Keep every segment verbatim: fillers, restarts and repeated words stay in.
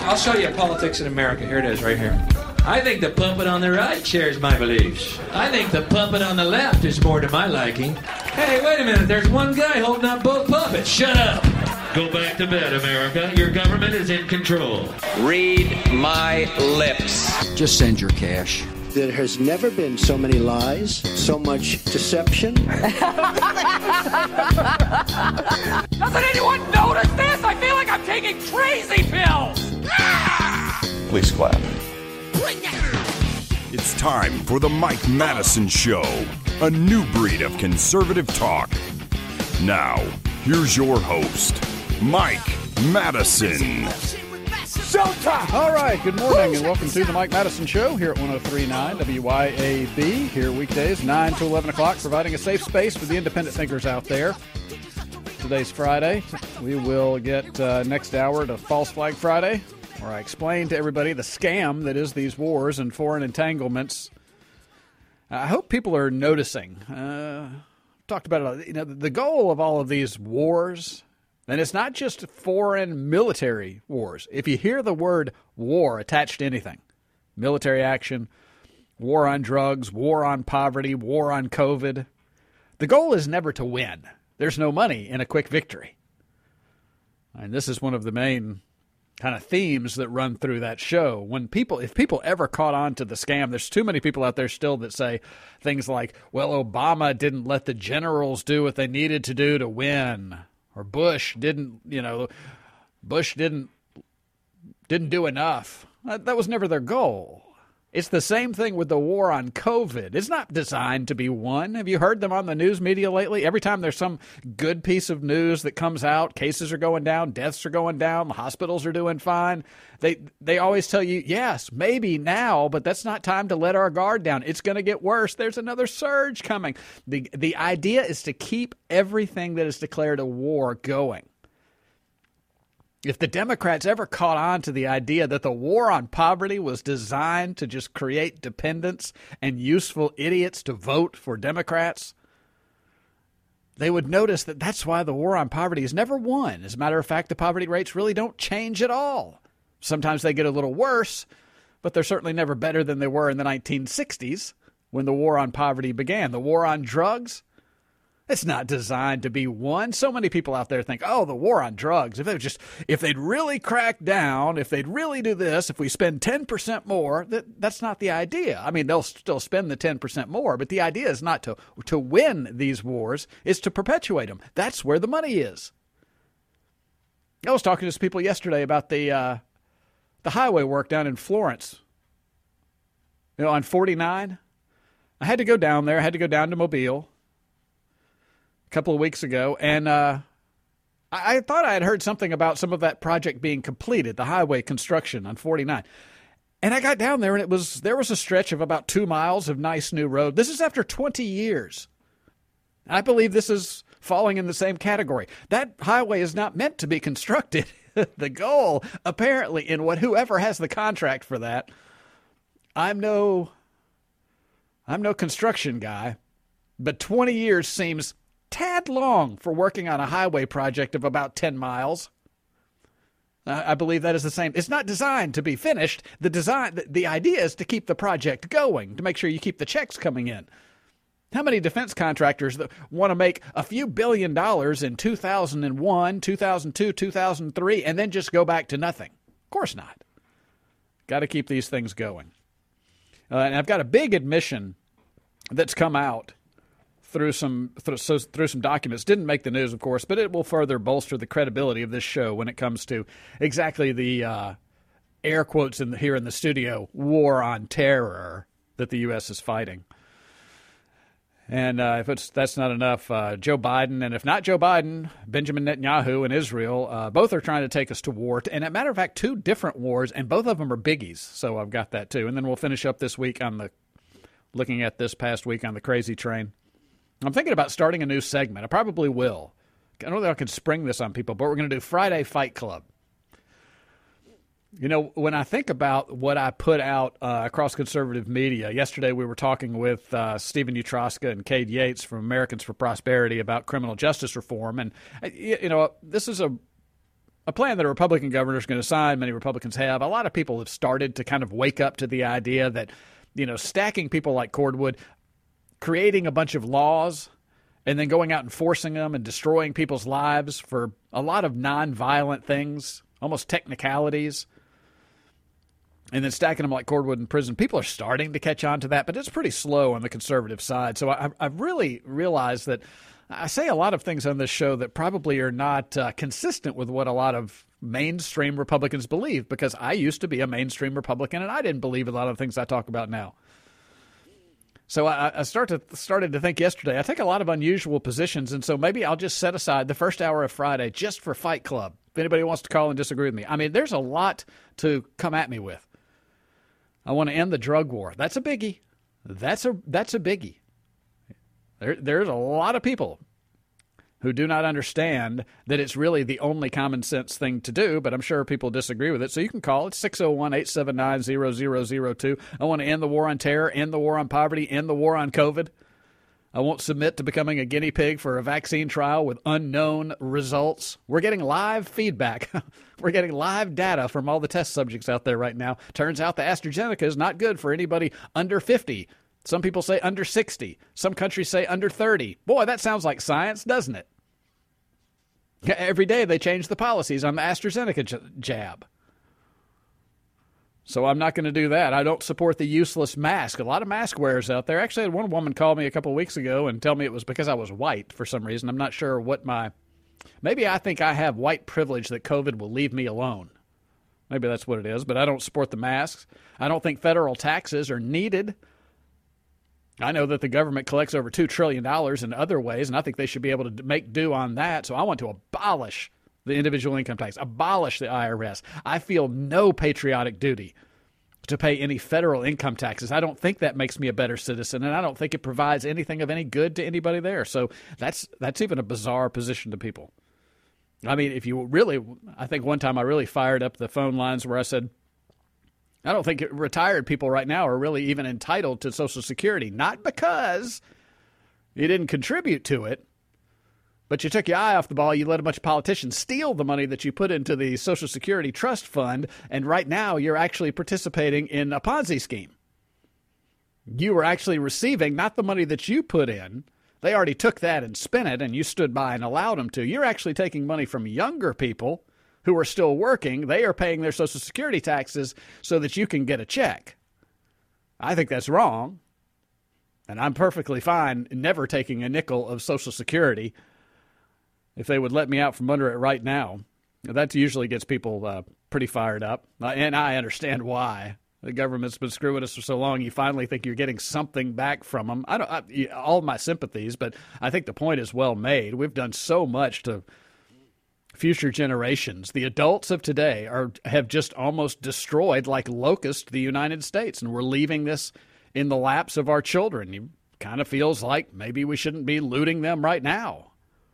I'll show you politics in America. Here it is, right here. I think the puppet on the right shares my beliefs. I think the puppet on the left is more to my liking. Hey, wait a minute. There's one guy holding up both puppets. Shut up. Go back to bed, America. Your government is in control. Read my lips. Just send your cash. There has never been so many lies, so much deception. Doesn't anyone notice this? I feel like I'm taking crazy pills. Please clap. It's time for the Mike Madison Show, a new breed of conservative talk. Now, here's your host, Mike Madison. Showtime! All right, good morning and welcome to the Mike Madison Show here at one oh three point nine W Y A B. Here weekdays, nine to eleven o'clock, providing a safe space for the independent thinkers out there. Today's Friday. We will get uh, next hour to False Flag Friday, where I explain to everybody the scam that is these wars and foreign entanglements. I hope people are noticing. Uh, talked about it. You know, the goal of all of these wars. And it's not just foreign military wars. If you hear the word war attached to anything, military action, war on drugs, war on poverty, war on COVID, the goal is never to win. There's no money in a quick victory. And this is one of the main kind of themes that run through that show. When people, if people ever caught on to the scam, there's too many people out there still that say things like, well, Obama didn't let the generals do what they needed to do to win. Or Bush didn't, you know, Bush didn't didn't do enough. That was never their goal. It's the same thing with the war on COVID. It's not designed to be won. Have you heard them on the news media lately? Every time there's some good piece of news that comes out, cases are going down, deaths are going down, the hospitals are doing fine. They they always tell you, yes, maybe now, but that's not time to let our guard down. It's going to get worse. There's another surge coming. The the idea is to keep everything that is declared a war going. If the Democrats ever caught on to the idea that the war on poverty was designed to just create dependents and useful idiots to vote for Democrats, they would notice that that's why the war on poverty is never won. As a matter of fact, the poverty rates really don't change at all. Sometimes they get a little worse, but they're certainly never better than they were in the nineteen sixties when the war on poverty began. The war on drugs, it's not designed to be won. So many people out there think, oh, the war on drugs, if they just, if they'd really crack down, if they'd really do this, if we spend ten percent more, that, that's not the idea. I mean, they'll still spend the ten percent more, but the idea is not to, to win these wars, it's to perpetuate them. That's where the money is. I was talking to some people yesterday about the, uh, the highway work down in Florence, you know, on forty-nine. I had to go down there. I had to go down to Mobile a couple of weeks ago, and uh, I, I thought I had heard something about some of that project being completed, the highway construction on forty-nine. And I got down there, and it was there was a stretch of about two miles of nice new road. This is after twenty years. I believe this is falling in the same category. That highway is not meant to be constructed. The goal, apparently, in what whoever has the contract for that, I'm no, I'm no construction guy, but twenty years seems tad long for working on a highway project of about ten miles. I believe that is the same. It's not designed to be finished. The design, the idea is to keep the project going, to make sure you keep the checks coming in. How many defense contractors that want to make a few billion dollars in two thousand one, two thousand two, two thousand three, and then just go back to nothing? Of course not. Got to keep these things going. Uh, and I've got a big admission that's come out through some through, so, through some documents. Didn't make the news, of course, but it will further bolster the credibility of this show when it comes to exactly the uh, air quotes in the, here in the studio, war on terror that the U S is fighting. And uh, if it's that's not enough, uh, Joe Biden, and if not Joe Biden, Benjamin Netanyahu in Israel, uh, both are trying to take us to war. And as a matter of fact, two different wars, and both of them are biggies. So I've got that too. And then we'll finish up this week on the, looking at this past week on the crazy train. I'm thinking about starting a new segment. I probably will. I don't know that I can spring this on people, but we're going to do Friday Fight Club. You know, when I think about what I put out uh, across conservative media, yesterday we were talking with uh, Stephen Utroska and Cade Yates from Americans for Prosperity about criminal justice reform. And, you know, this is a a plan that a Republican governor is going to sign. Many Republicans have. A lot of people have started to kind of wake up to the idea that, you know, stacking people like Cordwood, creating a bunch of laws, and then going out and enforcing them and destroying people's lives for a lot of nonviolent things, almost technicalities, and then stacking them like Cordwood in prison. People are starting to catch on to that, but it's pretty slow on the conservative side. So I, I've really realized that I say a lot of things on this show that probably are not uh, consistent with what a lot of mainstream Republicans believe, because I used to be a mainstream Republican and I didn't believe a lot of the things I talk about now. So I, I start to, started to think yesterday, I take a lot of unusual positions, and so maybe I'll just set aside the first hour of Friday just for Fight Club, if anybody wants to call and disagree with me. I mean, there's a lot to come at me with. I want to end the drug war. That's a biggie. That's a that's a biggie. There, there's a lot of people who do not understand that it's really the only common sense thing to do, but I'm sure people disagree with it. So you can call it six oh one, eight seven nine, zero zero zero two. I want to end the war on terror, end the war on poverty, end the war on COVID. I won't submit to becoming a guinea pig for a vaccine trial with unknown results. We're getting live feedback. We're getting live data from all the test subjects out there right now. Turns out the AstraZeneca is not good for anybody under fifty. Some people say under sixty. Some countries say under thirty. Boy, that sounds like science, doesn't it? Every day they change the policies on the AstraZeneca j- jab. So I'm not going to do that. I don't support the useless mask. A lot of mask wearers out there. Actually, I had one woman call me a couple of weeks ago and tell me it was because I was white for some reason. I'm not sure what my... Maybe I think I have white privilege that COVID will leave me alone. Maybe that's what it is, but I don't support the masks. I don't think federal taxes are needed. I know that the government collects over two trillion dollars in other ways, and I think they should be able to make do on that. So I want to abolish the individual income tax, abolish the I R S. I feel no patriotic duty to pay any federal income taxes. I don't think that makes me a better citizen, and I don't think it provides anything of any good to anybody there. So that's that's even a bizarre position to people. I mean, if you really, I think one time I really fired up the phone lines where I said, I don't think retired people right now are really even entitled to Social Security, not because you didn't contribute to it, but you took your eye off the ball. You let a bunch of politicians steal the money that you put into the Social Security Trust Fund, and right now you're actually participating in a Ponzi scheme. You were actually receiving not the money that you put in. They already took that and spent it, and you stood by and allowed them to. You're actually taking money from younger people who are still working. They are paying their Social Security taxes so that you can get a check. I think that's wrong, and I'm perfectly fine never taking a nickel of Social Security if they would let me out from under it right now. That usually gets people uh, pretty fired up, uh, and I understand why. The government's been screwing us for so long, you finally think you're getting something back from them. I don't I, all my sympathies, but I think the point is well made. We've done so much to future generations. The adults of today are have just almost destroyed, like locusts, the United States, and we're leaving this in the laps of our children. It kind of feels like maybe we shouldn't be looting them right now.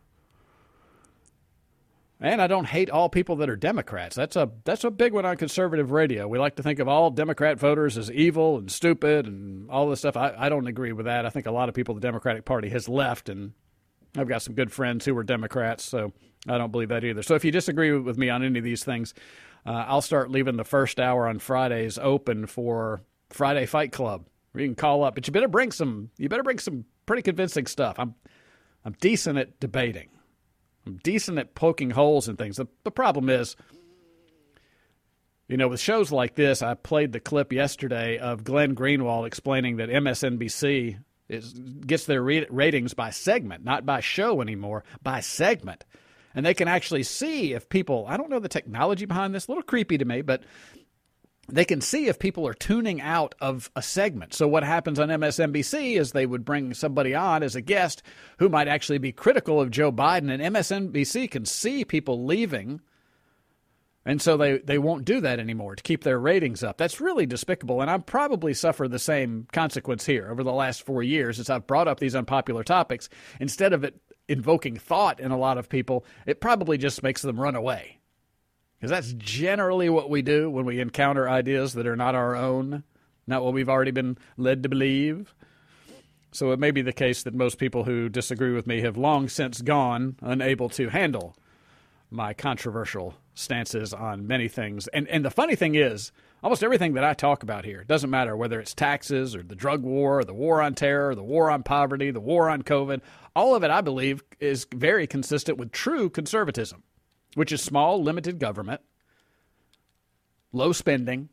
And I don't hate all people that are Democrats. That's a that's a big one on conservative radio. We like to think of all Democrat voters as evil and stupid and all this stuff. I, I don't agree with that. I think a lot of people the Democratic Party has left, and I've got some good friends who were Democrats, so I don't believe that either. So if you disagree with me on any of these things, uh, I'll start leaving the first hour on Fridays open for Friday Fight Club. You can call up, but you better bring some. You better bring some pretty convincing stuff. I'm I'm decent at debating. I'm decent at poking holes in things. The, the problem is, you know, with shows like this, I played the clip yesterday of Glenn Greenwald explaining that M S N B C is, gets their re- ratings by segment, not by show anymore, by segment. And they can actually see if people, I don't know the technology behind this, a little creepy to me, but they can see if people are tuning out of a segment. So what happens on M S N B C is they would bring somebody on as a guest who might actually be critical of Joe Biden, and M S N B C can see people leaving, and so they, they won't do that anymore to keep their ratings up. That's really despicable, and I've probably suffered the same consequence here over the last four years as I've brought up these unpopular topics. Instead of it invoking thought in a lot of people, it probably just makes them run away. Because that's generally what we do when we encounter ideas that are not our own, not what we've already been led to believe. So it may be the case that most people who disagree with me have long since gone, unable to handle my controversial stances on many things. And and the funny thing is, almost everything that I talk about here, doesn't matter whether it's taxes or the drug war, or the war on terror, the war on poverty, the war on COVID, all of it, I believe, is very consistent with true conservatism, which is small, limited government, low spending,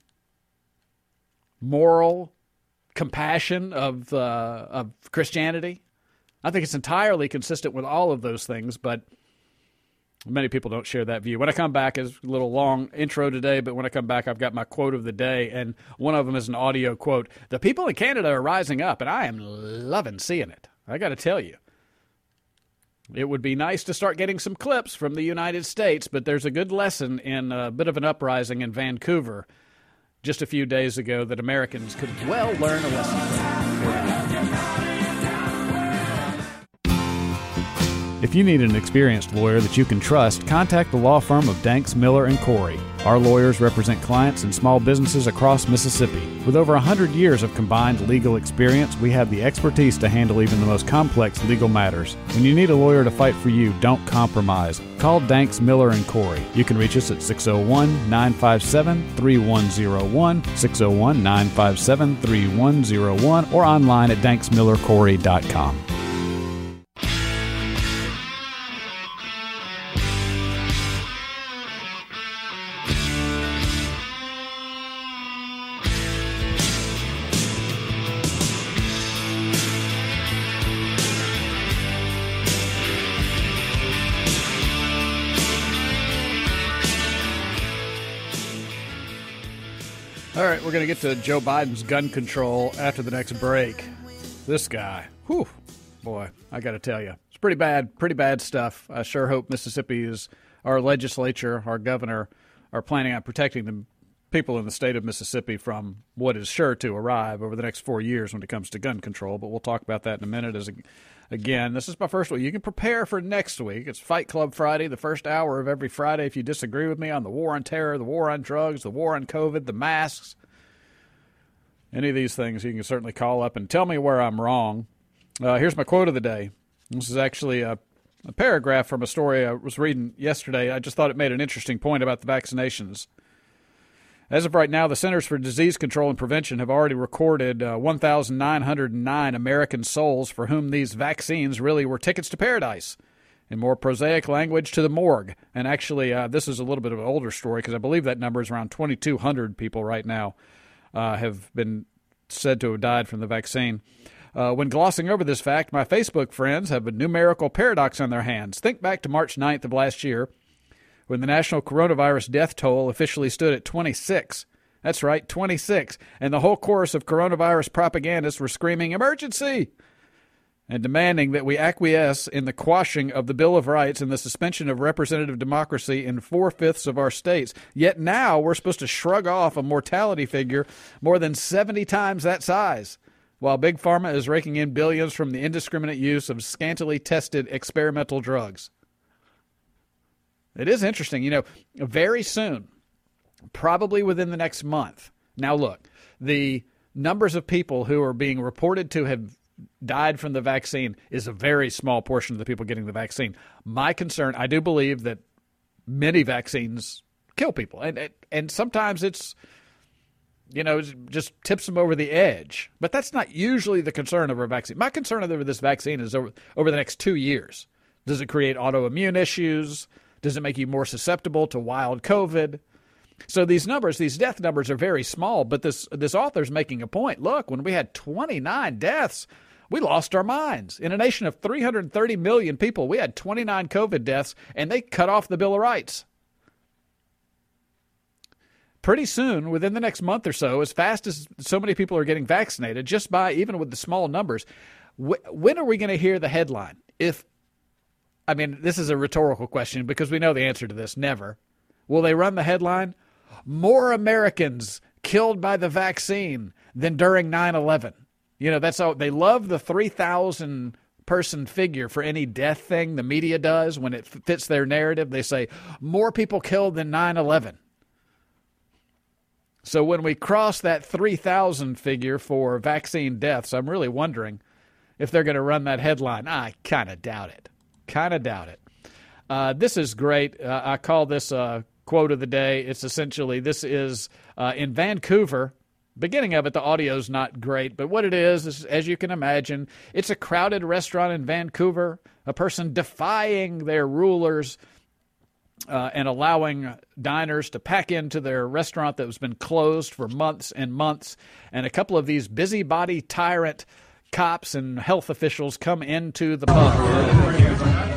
moral compassion of uh, of Christianity. I think it's entirely consistent with all of those things, but many people don't share that view. When I come back, it's a little long intro today, but when I come back, I've got my quote of the day, and one of them is an audio quote. The people in Canada are rising up, and I am loving seeing it. I got to tell you. It would be nice to start getting some clips from the United States, but there's a good lesson in a bit of an uprising in Vancouver just a few days ago that Americans could well learn a lesson from. If you need an experienced lawyer that you can trust, contact the law firm of Danks, Miller and Corey. Our lawyers represent clients and small businesses across Mississippi. With over one hundred years of combined legal experience, we have the expertise to handle even the most complex legal matters. When you need a lawyer to fight for you, don't compromise. Call Danks, Miller and Corey. You can reach us at six oh one, nine five seven, three one oh one, six oh one, nine five seven, three one oh one, or online at danks miller corey dot com. All right, we're going to get to Joe Biden's gun control after the next break. This guy, whew, boy, I got to tell you, it's pretty bad, pretty bad stuff. I sure hope Mississippi is, our legislature, our governor, are planning on protecting the people in the state of Mississippi from what is sure to arrive over the next four years when it comes to gun control. But we'll talk about that in a minute. As again, this is my first week. You can prepare for next week. It's Fight Club Friday, the first hour of every Friday. If you disagree with me on the war on terror, the war on drugs, the war on COVID, the masks, any of these things, you can certainly call up and tell me where I'm wrong. Uh, here's my quote of the day. This is actually a, a paragraph from a story I was reading yesterday. I just thought it made an interesting point about the vaccinations. As of right now, the Centers for Disease Control and Prevention have already recorded uh, one thousand nine hundred nine American souls for whom these vaccines really were tickets to paradise. In more prosaic language, to the morgue. And actually, uh, this is a little bit of an older story because I believe that number is around twenty-two hundred people right now uh, have been said to have died from the vaccine. Uh, when glossing over this fact, my Facebook friends have a numerical paradox on their hands. Think back to March ninth of last year, when the national coronavirus death toll officially stood at twenty-six. That's right, twenty-six. And the whole chorus of coronavirus propagandists were screaming, "Emergency!" and demanding that we acquiesce in the quashing of the Bill of Rights and the suspension of representative democracy in four-fifths of our states. Yet now we're supposed to shrug off a mortality figure more than seventy times that size, while Big Pharma is raking in billions from the indiscriminate use of scantily tested experimental drugs. It is interesting. You know, very soon, probably within the next month. Now, look, the numbers of people who are being reported to have died from the vaccine is a very small portion of the people getting the vaccine. My concern, I do believe that many vaccines kill people. And, and sometimes it's, you know, it just tips them over the edge. But that's not usually the concern over a vaccine. My concern over this vaccine is over, over the next two years. Does it create autoimmune issues? Does it make you more susceptible to wild COVID? So these numbers, these death numbers are very small, but this this author's making a point. Look, when we had twenty-nine deaths, we lost our minds. In a nation of three hundred thirty million people, we had twenty-nine COVID deaths, and they cut off the Bill of Rights. Pretty soon, within the next month or so, as fast as so many people are getting vaccinated, just by even with the small numbers, wh- when are we going to hear the headline? If I mean, this is a rhetorical question because we know the answer to this. Never. Will they run the headline? More Americans killed by the vaccine than during nine eleven. You know, that's how they love the three thousand person figure for any death thing the media does when it fits their narrative. They say more people killed than nine eleven. So when we cross that three thousand figure for vaccine deaths, I'm really wondering if they're going to run that headline. I kind of doubt it. Kind of doubt it. Uh, this is great. Uh, I call this a quote of the day. It's essentially, this is uh, in Vancouver. Beginning of it, the audio's not great, but what it is, is, as you can imagine, it's a crowded restaurant in Vancouver, a person defying their rulers uh, and allowing diners to pack into their restaurant that has been closed for months and months, and a couple of these busybody tyrant cops and health officials come into the pub.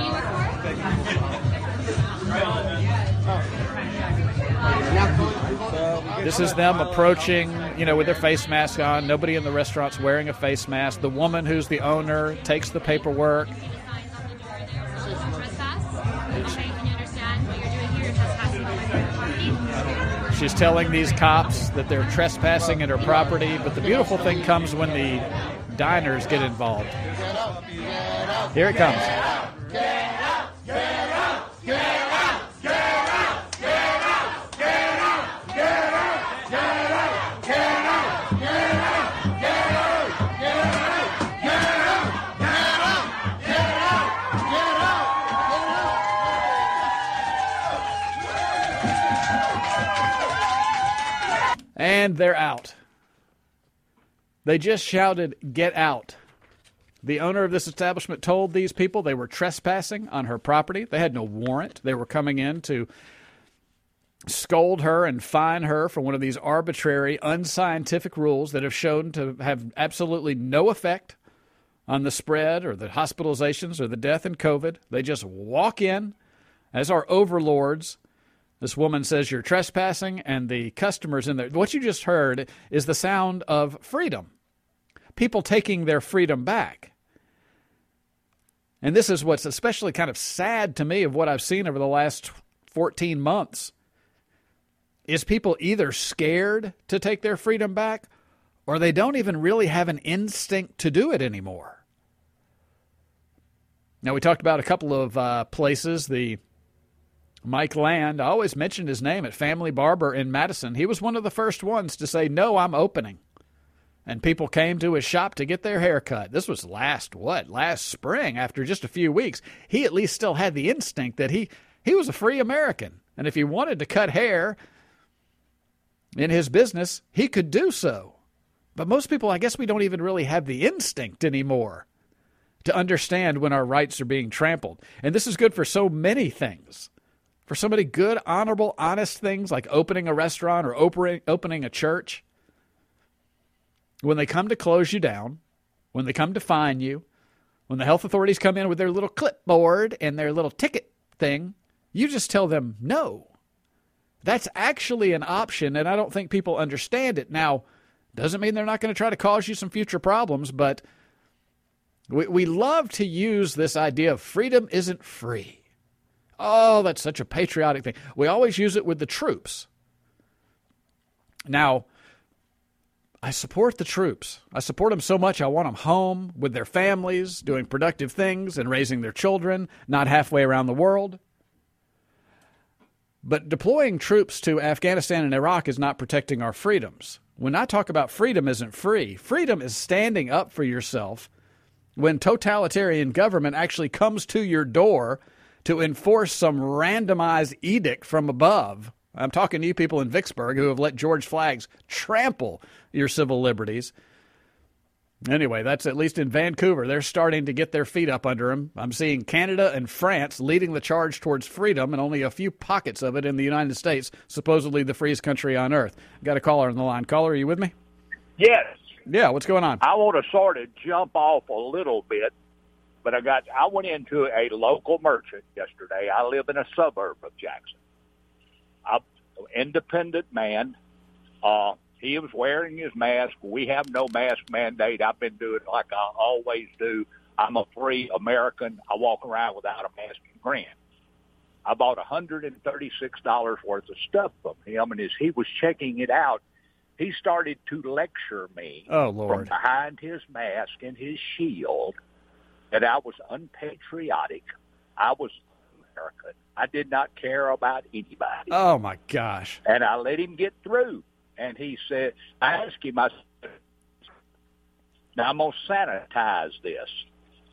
This is them approaching, you know, with their face mask on. Nobody in the restaurant's wearing a face mask. The woman who's the owner takes the paperwork. She's telling these cops that they're trespassing in her property, but the beautiful thing comes when the diners get involved. Here it comes. And they're out. They just shouted, "Get out." The owner of this establishment told these people they were trespassing on her property. They had no warrant. They were coming in to scold her and fine her for one of these arbitrary, unscientific rules that have shown to have absolutely no effect on the spread or the hospitalizations or the death in COVID. They just walk in as our overlords. This woman says you're trespassing, and the customers in there. What you just heard is the sound of freedom. People taking their freedom back. And this is what's especially kind of sad to me of what I've seen over the last fourteen months, is people either scared to take their freedom back, or they don't even really have an instinct to do it anymore. Now, we talked about a couple of uh, places, the Mike Land, I always mentioned his name at Family Barber in Madison. He was one of the first ones to say, no, I'm opening. And people came to his shop to get their hair cut. This was last, what, last spring, after just a few weeks. He at least still had the instinct that he, he was a free American. And if he wanted to cut hair in his business, he could do so. But most people, I guess we don't even really have the instinct anymore to understand when our rights are being trampled. And this is good for so many things. For so many good, honorable, honest things like opening a restaurant or opening, opening a church. When they come to close you down, when they come to fine you, when the health authorities come in with their little clipboard and their little ticket thing, you just tell them no. That's actually an option, and I don't think people understand it. Now, doesn't mean they're not going to try to cause you some future problems, but we, we love to use this idea of freedom isn't free. Oh, that's such a patriotic thing. We always use it with the troops. Now, I support the troops. I support them so much I want them home with their families, doing productive things and raising their children, not halfway around the world. But deploying troops to Afghanistan and Iraq is not protecting our freedoms. When I talk about freedom isn't free, freedom is standing up for yourself when totalitarian government actually comes to your door to enforce some randomized edict from above. I'm talking to you people in Vicksburg who have let George Flags trample your civil liberties. Anyway, that's at least in Vancouver. They're starting to get their feet up under them. I'm seeing Canada and France leading the charge towards freedom and only a few pockets of it in the United States, supposedly the freest country on earth. Got a caller on the line. Caller, are you with me? Yes. Yeah, what's going on? I want to sort of jump off a little bit. But I got, I went into a local merchant yesterday. I live in a suburb of Jackson. I'm an independent man. Uh, he was wearing his mask. We have no mask mandate. I've been doing it like I always do. I'm a free American. I walk around without a mask and grin. I bought one hundred thirty-six dollars worth of stuff from him, and as he was checking it out, he started to lecture me oh, Lord. from behind his mask and his shield that I was unpatriotic. I was American. I did not care about anybody. Oh, my gosh. And I let him get through. And he said, I asked him, I said, now I'm going to sanitize this.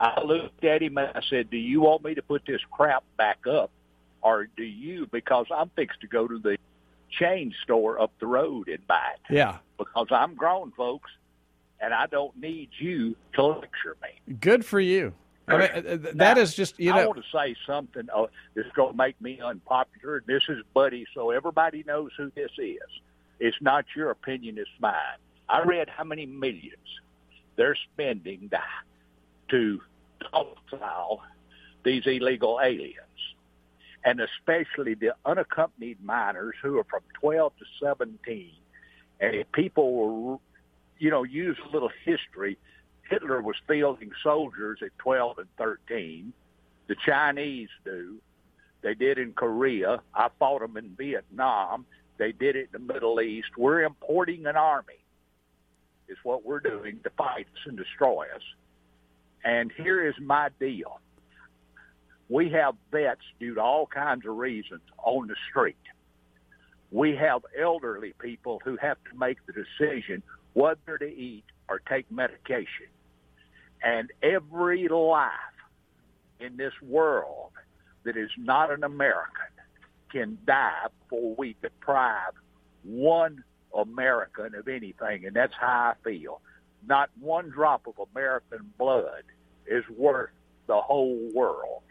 I looked at him and I said, do you want me to put this crap back up, or do you? Because I'm fixed to go to the chain store up the road and buy it. Yeah. Because I'm grown, folks, and I don't need you to lecture me. Good for you. I mean, that now, is just, you know. I want to say something uh, that's going to make me unpopular. This is Buddy, so everybody knows who this is. It's not your opinion, it's mine. I read how many millions they're spending to, to domicile these illegal aliens, and especially the unaccompanied minors who are from twelve to seventeen. And if people will, you know, use a little history, Hitler was fielding soldiers at twelve and thirteen. The Chinese do. They did in Korea. I fought them in Vietnam. They did it in the Middle East. We're importing an army is what we're doing to fight us and destroy us. And here is my deal. We have vets due to all kinds of reasons on the street. We have elderly people who have to make the decision whether to eat or take medication. And every life in this world that is not an American can die before we deprive one American of anything, and that's how I feel. Not one drop of American blood is worth the whole world.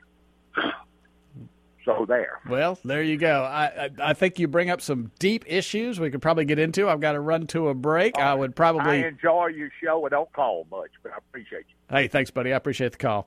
So there. Well, there you go. I, I I think you bring up some deep issues we could probably get into. I've got to run to a break. Right. I would probably. I enjoy your show. I don't call much, but I appreciate you. Hey, thanks, buddy. I appreciate the call.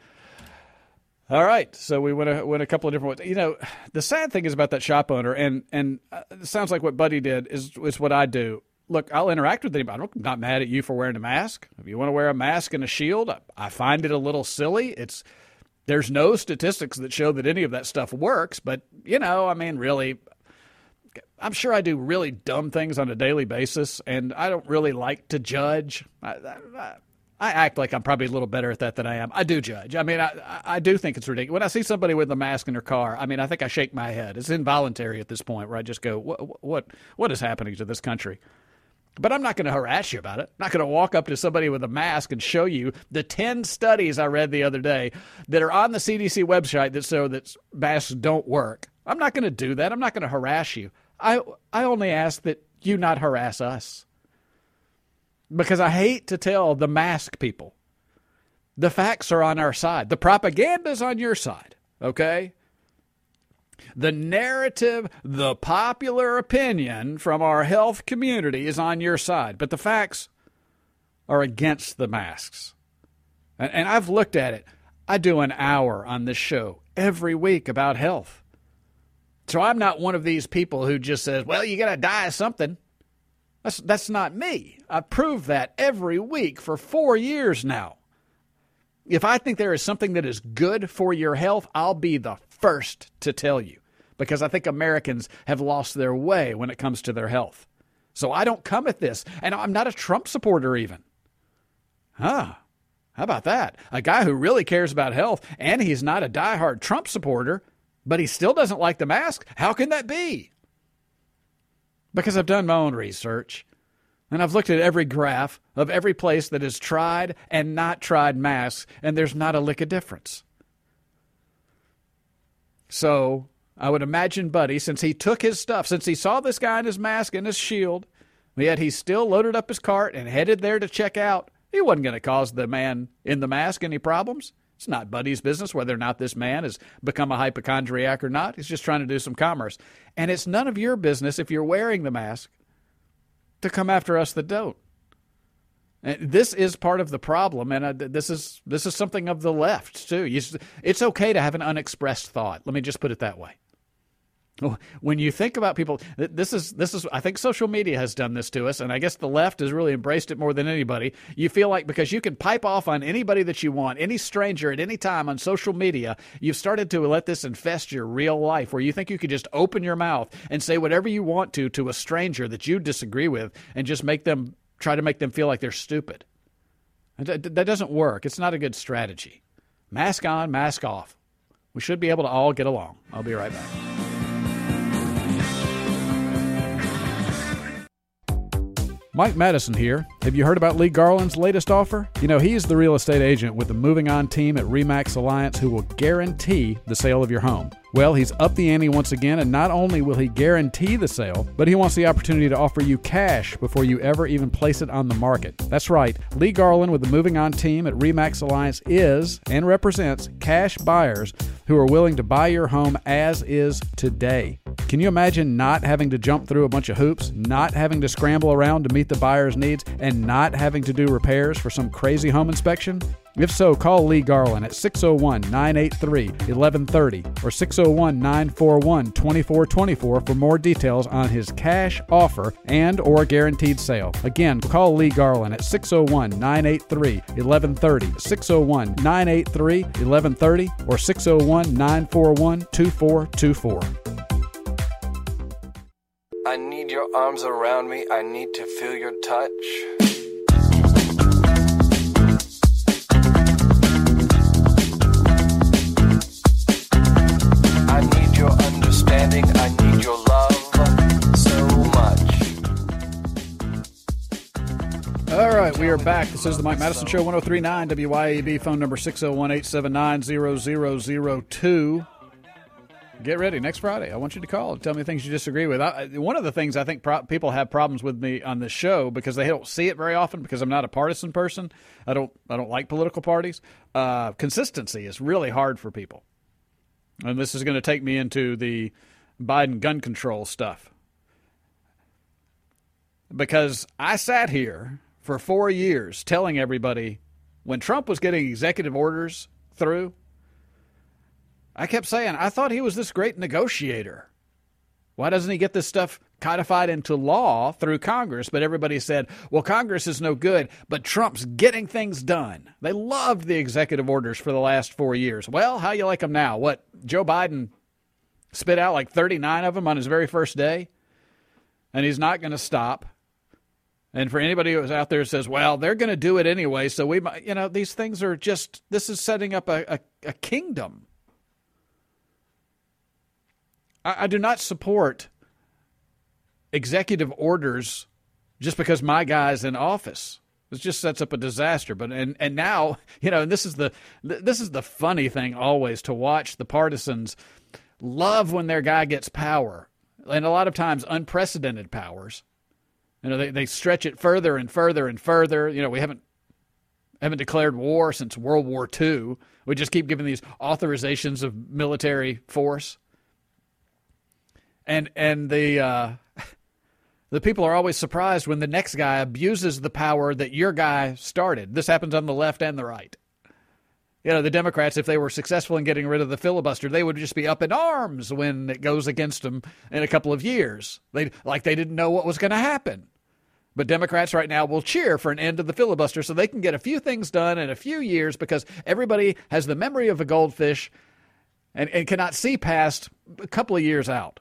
All right, so we went a, went a couple of different ways. You know, the sad thing is about that shop owner, and and it sounds like what Buddy did is is what I do. Look, I'll interact with anybody. I'm not mad at you for wearing a mask. If you want to wear a mask and a shield, I, I find it a little silly. It's there's no statistics that show that any of that stuff works, but you know, I mean, really, I'm sure I do really dumb things on a daily basis, and I don't really like to judge. I, I, I act like I'm probably a little better at that than I am. I do judge. I mean, I, I do think it's ridiculous. When I see somebody with a mask in their car, I mean, I think I shake my head. It's involuntary at this point where I just go, what, what, what is happening to this country? But I'm not going to harass you about it. I'm not going to walk up to somebody with a mask and show you the ten studies I read the other day that are on the C D C website that show that masks don't work. I'm not going to do that. I'm not going to harass you. I I only ask that you not harass us. Because I hate to tell the mask people, the facts are on our side. The propaganda's on your side, okay? The narrative, the popular opinion from our health community is on your side. But the facts are against the masks. And, and I've looked at it. I do an hour on this show every week about health. So I'm not one of these people who just says, well, you got to die of something. That's, that's not me. I prove that every week for four years now. If I think there is something that is good for your health, I'll be the first to tell you, because I think Americans have lost their way when it comes to their health. So I don't come at this. And I'm not a Trump supporter even. Huh. How about that? A guy who really cares about health, and he's not a diehard Trump supporter, but he still doesn't like the mask? How can that be? Because I've done my own research, and I've looked at every graph of every place that has tried and not tried masks, and there's not a lick of difference. So I would imagine Buddy, since he took his stuff, since he saw this guy in his mask and his shield, yet he still loaded up his cart and headed there to check out, he wasn't going to cause the man in the mask any problems. It's not Buddy's business whether or not this man has become a hypochondriac or not. He's just trying to do some commerce. And it's none of your business, if you're wearing the mask, to come after us that don't. And this is part of the problem, and uh, this is this is something of the left, too. You, it's okay to have an unexpressed thought. Let me just put it that way. When you think about people, this is, this is, I think social media has done this to us, and I guess the left has really embraced it more than anybody. You feel like because you can pipe off on anybody that you want, any stranger at any time on social media, you've started to let this infest your real life, where you think you could just open your mouth and say whatever you want to to a stranger that you disagree with and just make them, try to make them feel like they're stupid. That doesn't work. It's not a good strategy. Mask on, mask off. We should be able to all get along. I'll be right back. Mike Madison here. Have you heard about Lee Garland's latest offer? You know, he's the real estate agent with the Moving On team at RE/MAX Alliance who will guarantee the sale of your home. Well, he's upped the ante once again, and not only will he guarantee the sale, but he wants the opportunity to offer you cash before you ever even place it on the market. That's right. Lee Garland with the Moving On team at RE/MAX Alliance is and represents cash buyers who are willing to buy your home as is today. Can you imagine not having to jump through a bunch of hoops, not having to scramble around to meet the buyer's needs, and not having to do repairs for some crazy home inspection? If so, call Lee Garland at six oh one, nine eight three, one one three oh or six oh one, nine four one, two four two four for more details on his cash offer and or guaranteed sale. Again, call Lee Garland at six oh one, nine eight three, one one three oh, six oh one, nine eight three, one one three oh or six oh one, nine four one, two four two four. I need your arms around me. I need to feel your touch. I need your understanding. I need your love so much. All right, we are back. This is the Mike Madison Show, one oh three point nine W Y A B, phone number six oh one, eight seven nine, zero zero zero two. Get ready. Next Friday, I want you to call and tell me things you disagree with. I, one of the things I think pro- people have problems with me on this show because they don't see it very often because I'm not a partisan person. I don't I don't like political parties. Uh, consistency is really hard for people. And this is going to take me into the Biden gun control stuff. Because I sat here for four years telling everybody when Trump was getting executive orders through, I kept saying, I thought he was this great negotiator. Why doesn't he get this stuff codified into law through Congress? But everybody said, well, Congress is no good, but Trump's getting things done. They loved the executive orders for the last four years. Well, how you like them now? What, Joe Biden spit out like thirty-nine of them on his very first day? And he's not going to stop. And for anybody who's out there who says, well, they're going to do it anyway, so we might, you know, these things are just, this is setting up a, a, a kingdom. I do not support executive orders just because my guy's in office. It just sets up a disaster. But and and now, you know, and this is the this is the funny thing always to watch the partisans love when their guy gets power, and a lot of times unprecedented powers. You know, they they stretch it further and further and further. You know, we haven't haven't declared war since World War Two. We just keep giving these authorizations of military force. And and the uh, the people are always surprised when the next guy abuses the power that your guy started. This happens on the left and the right. You know, the Democrats, if they were successful in getting rid of the filibuster, they would just be up in arms when it goes against them in a couple of years. They like they didn't know what was going to happen. But Democrats right now will cheer for an end to the filibuster so they can get a few things done in a few years because everybody has the memory of a goldfish and, and cannot see past a couple of years out.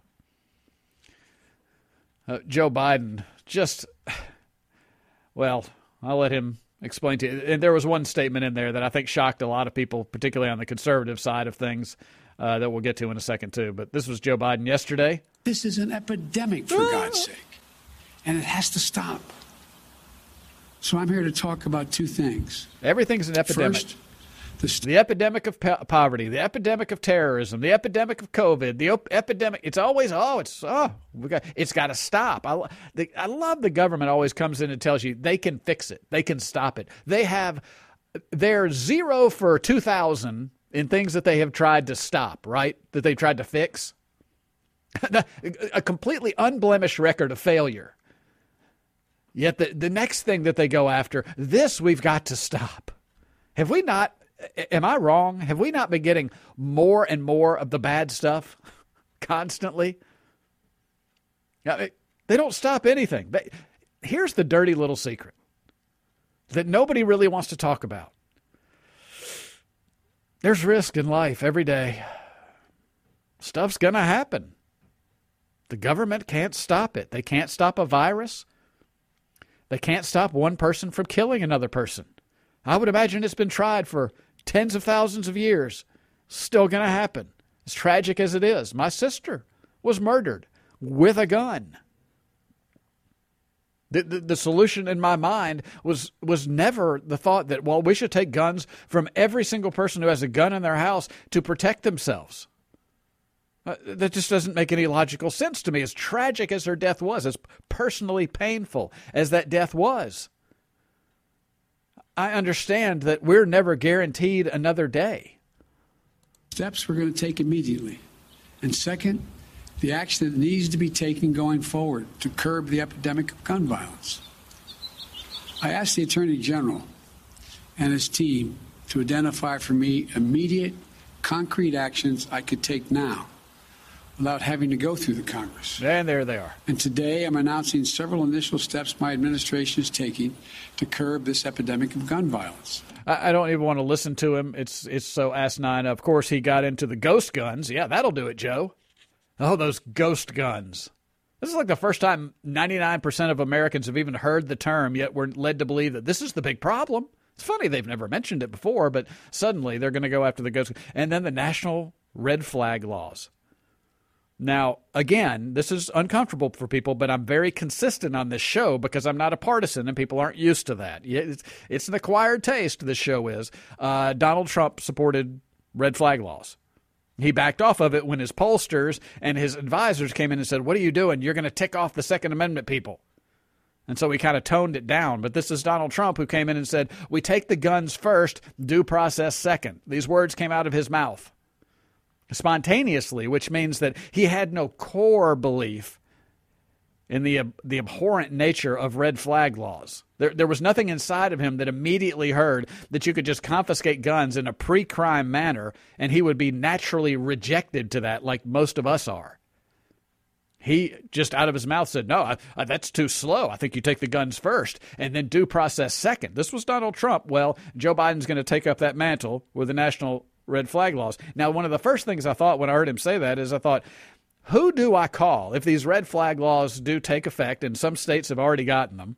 Uh, Joe Biden, just, well, I'll let him explain to you. And there was one statement in there that I think shocked a lot of people, particularly on the conservative side of things, uh, that we'll get to in a second, too. But this was Joe Biden yesterday. This is an epidemic, for God's sake, and it has to stop. So I'm here to talk about two things. Everything's an epidemic. First, The, st- the epidemic of po- poverty, the epidemic of terrorism, the epidemic of COVID, the op- epidemic. It's always, oh, it's oh, we got, it's got to stop. I, the, I love the government always comes in and tells you they can fix it. They can stop it. They have, they're zero for two thousand in things that they have tried to stop, right? That they've tried to fix. A completely unblemished record of failure. Yet the, the next thing that they go after, this we've got to stop. Have we not? Am I wrong? Have we not been getting more and more of the bad stuff constantly? Now, they don't stop anything. But here's the dirty little secret that nobody really wants to talk about. There's risk in life every day. Stuff's going to happen. The government can't stop it. They can't stop a virus. They can't stop one person from killing another person. I would imagine it's been tried for tens of thousands of years. Still going to happen. As tragic as it is. My sister was murdered with a gun. The, the, the solution in my mind was was never the thought that, well, we should take guns from every single person who has a gun in their house to protect themselves. Uh, that just doesn't make any logical sense to me, as tragic as her death was, as personally painful as that death was. I understand that we're never guaranteed another day. Steps we're going to take immediately. And second, the action that needs to be taken going forward to curb the epidemic of gun violence. I asked the Attorney General and his team to identify for me immediate, concrete actions I could take now without having to go through the Congress. And there they are. And today I'm announcing several initial steps my administration is taking to curb this epidemic of gun violence. I, I don't even want to listen to him. It's, it's so asinine. Of course, he got into the ghost guns. Yeah, that'll do it, Joe. Oh, those ghost guns. This is like the first time ninety-nine percent of Americans have even heard the term, yet we're led to believe that this is the big problem. It's funny they've never mentioned it before, but suddenly they're going to go after the ghost. And then the national red flag laws. Now, again, this is uncomfortable for people, but I'm very consistent on this show because I'm not a partisan and people aren't used to that. It's, it's an acquired taste, this show is. Uh, Donald Trump supported red flag laws. He backed off of it when his pollsters and his advisors came in and said, what are you doing? You're going to tick off the Second Amendment people. And so he kind of toned it down. But this is Donald Trump who came in and said, we take the guns first, due process second. These words came out of his mouth spontaneously, which means that he had no core belief in the the abhorrent nature of red flag laws. There, there was nothing inside of him that immediately heard that you could just confiscate guns in a pre-crime manner, and he would be naturally rejected to that like most of us are. He just out of his mouth said, no, I, I, that's too slow. I think you take the guns first and then due process second. This was Donald Trump. Well, Joe Biden's going to take up that mantle with the national red flag laws. Now, one of the first things I thought when I heard him say that is I thought, who do I call if these red flag laws do take effect, and some states have already gotten them?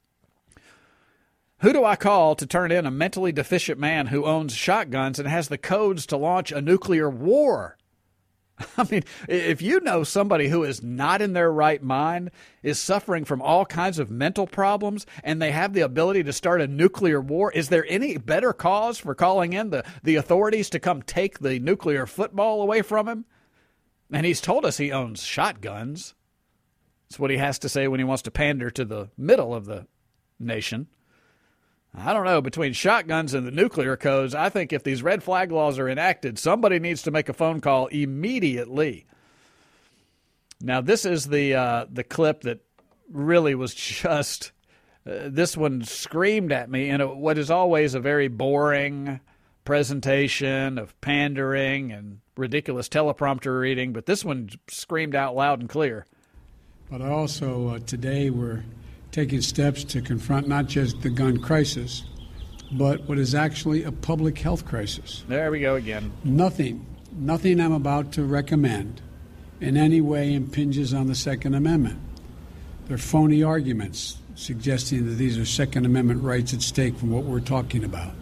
Who do I call to turn in a mentally deficient man who owns shotguns and has the codes to launch a nuclear war? I mean, if you know somebody who is not in their right mind, is suffering from all kinds of mental problems, and they have the ability to start a nuclear war, is there any better cause for calling in the, the authorities to come take the nuclear football away from him? And he's told us he owns shotguns. That's what he has to say when he wants to pander to the middle of the nation. I don't know, between shotguns and the nuclear codes, I think if these red flag laws are enacted, somebody needs to make a phone call immediately. Now, this is the uh, the clip that really was just, uh, this one screamed at me in a, what is always a very boring presentation of pandering and ridiculous teleprompter reading, but this one screamed out loud and clear. But also uh, today we're taking steps to confront not just the gun crisis, but what is actually a public health crisis. There we go again. Nothing, nothing I'm about to recommend in any way impinges on the Second Amendment. They're phony arguments suggesting that these are Second Amendment rights at stake from what we're talking about.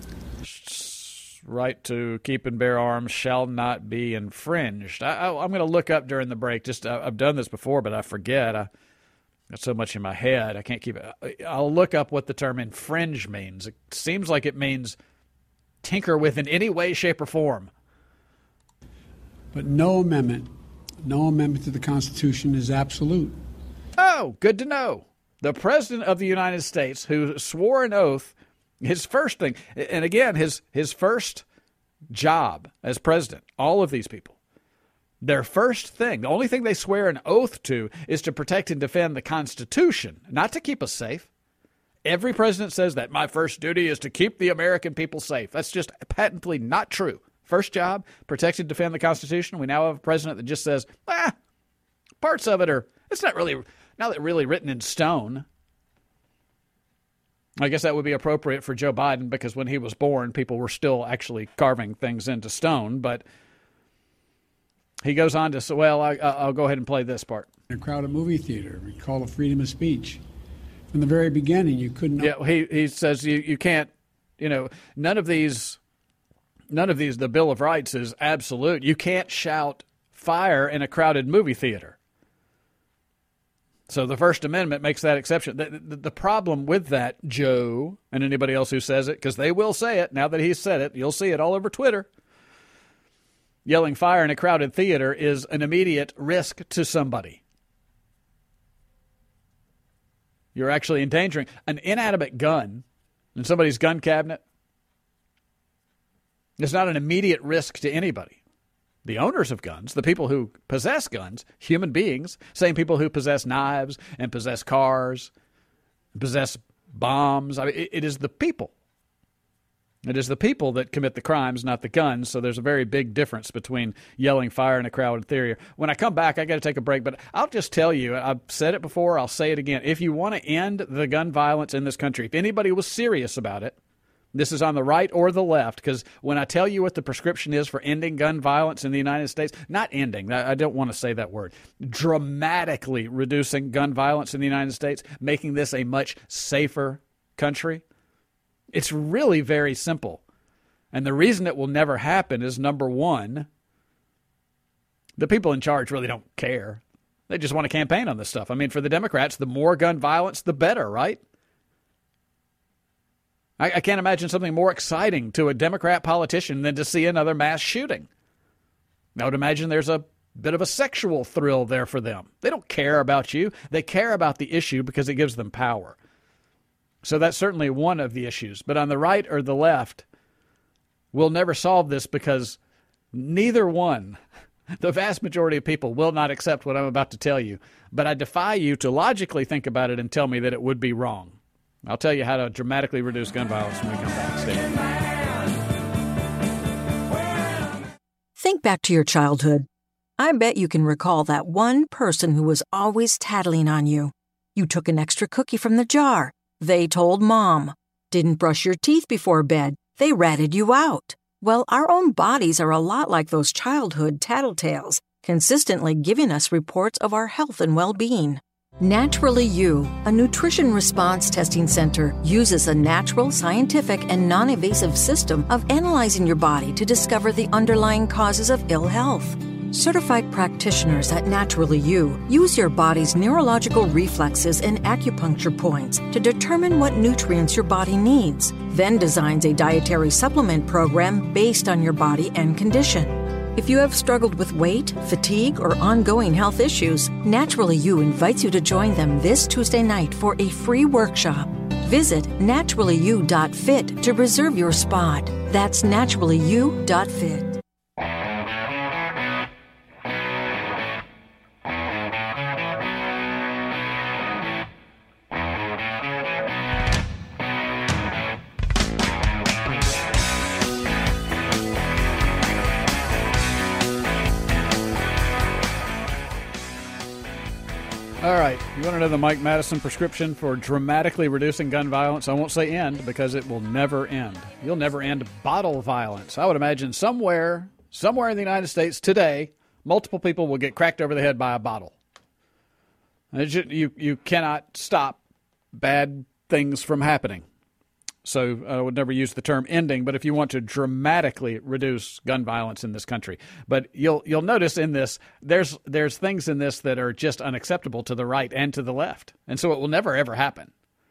Right to keep and bear arms shall not be infringed. I, I, I'm going to look up during the break. Just I, I've done this before, but I forget. I got so much in my head, I can't keep it. I'll look up what the term infringe means. It seems like it means tinker with in any way, shape, or form. But no amendment, no amendment to the Constitution is absolute. Oh, good to know. The President of the United States, who swore an oath, his first thing, and again, his his first job as president, all of these people, their first thing, the only thing they swear an oath to is to protect and defend the Constitution, not to keep us safe. Every president says that my first duty is to keep the American people safe. That's just patently not true. First job, protect and defend the Constitution. We now have a president that just says, ah, parts of it are, it's not really, not really written in stone. I guess that would be appropriate for Joe Biden because when he was born, people were still actually carving things into stone. But he goes on to say, well, I, I'll go ahead and play this part. In a crowded movie theater, we call it freedom of speech. From the very beginning, you couldn't. Yeah, he he says you, you can't, you know, none of these, none of these, the Bill of Rights is absolute. You can't shout fire in a crowded movie theater. So the First Amendment makes that exception. The, the, the problem with that, Joe, and anybody else who says it, because they will say it, now that he's said it, you'll see it all over Twitter. Yelling fire in a crowded theater is an immediate risk to somebody. You're actually endangering an inanimate gun in somebody's gun cabinet. It's not an immediate risk to anybody. The owners of guns, the people who possess guns, human beings, same people who possess knives and possess cars, possess bombs. I mean, it, it is the people. It is the people that commit the crimes, not the guns. So there's a very big difference between yelling fire in a crowded theater. When I come back, I got to take a break, but I'll just tell you, I've said it before, I'll say it again. If you want to end the gun violence in this country, if anybody was serious about it, this is on the right or the left, because when I tell you what the prescription is for ending gun violence in the United States, not ending, I don't want to say that word, dramatically reducing gun violence in the United States, making this a much safer country, it's really very simple. And the reason it will never happen is, number one, the people in charge really don't care. They just want to campaign on this stuff. I mean, for the Democrats, the more gun violence, the better, right? I can't imagine something more exciting to a Democrat politician than to see another mass shooting. I would imagine there's a bit of a sexual thrill there for them. They don't care about you. They care about the issue because it gives them power. So that's certainly one of the issues. But on the right or the left, we'll never solve this because neither one, the vast majority of people, will not accept what I'm about to tell you. But I defy you to logically think about it and tell me that it would be wrong. I'll tell you how to dramatically reduce gun violence when we come back. Stay with me. Think back to your childhood. I bet you can recall that one person who was always tattling on you. You took an extra cookie from the jar. They told mom. Didn't brush your teeth before bed. They ratted you out. Well, our own bodies are a lot like those childhood tattletales, consistently giving us reports of our health and well-being. Naturally You, a nutrition response testing center, uses a natural, scientific, and non-invasive system of analyzing your body to discover the underlying causes of ill health. Certified practitioners at Naturally You use your body's neurological reflexes and acupuncture points to determine what nutrients your body needs, then designs a dietary supplement program based on your body and condition. If you have struggled with weight, fatigue, or ongoing health issues, Naturally You invites you to join them this Tuesday night for a free workshop. Visit naturally you dot fit to reserve your spot. That's naturally you dot fit. All right, you want to know the Mike Madison prescription for dramatically reducing gun violence? I won't say end because it will never end. You'll never end bottle violence. I would imagine somewhere, somewhere in the United States today, multiple people will get cracked over the head by a bottle. Just, you, you cannot stop bad things from happening. So I would never use the term ending, but if you want to dramatically reduce gun violence in this country. But you'll you'll notice in this, there's there's things in this that are just unacceptable to the right and to the left. And so it will never, ever happen.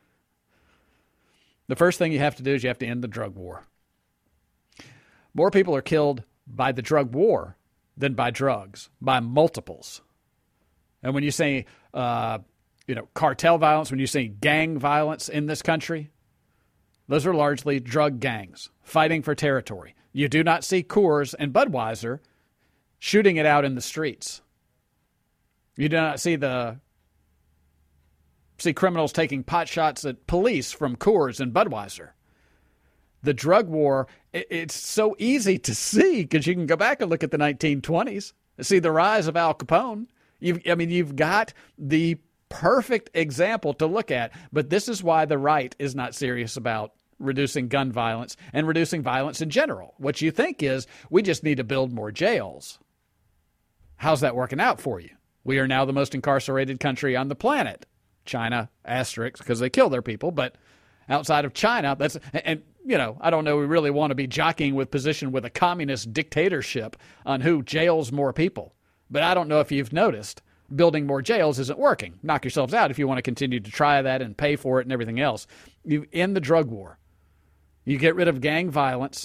The first thing you have to do is you have to end the drug war. More people are killed by the drug war than by drugs, by multiples. And when you say, uh, you know, cartel violence, when you say gang violence in this country, those are largely drug gangs fighting for territory. You do not see Coors and Budweiser shooting it out in the streets. You do not see the see criminals taking pot shots at police from Coors and Budweiser. The drug war, it, it's so easy to see because you can go back and look at the nineteen twenties, see the rise of Al Capone. You've, I mean, you've got the perfect example to look at, but this is why the right is not serious about reducing gun violence and reducing violence in general. What you think is we just need to build more jails. How's that working out for you? We are now the most incarcerated country on the planet. China, asterisk, because they kill their people, but outside of China, that's, and you know, I don't know, we really want to be jockeying with position with a communist dictatorship on who jails more people. But I don't know if you've noticed, building more jails isn't working. Knock yourselves out if you want to continue to try that and pay for it and everything else. You end the drug war. You get rid of gang violence.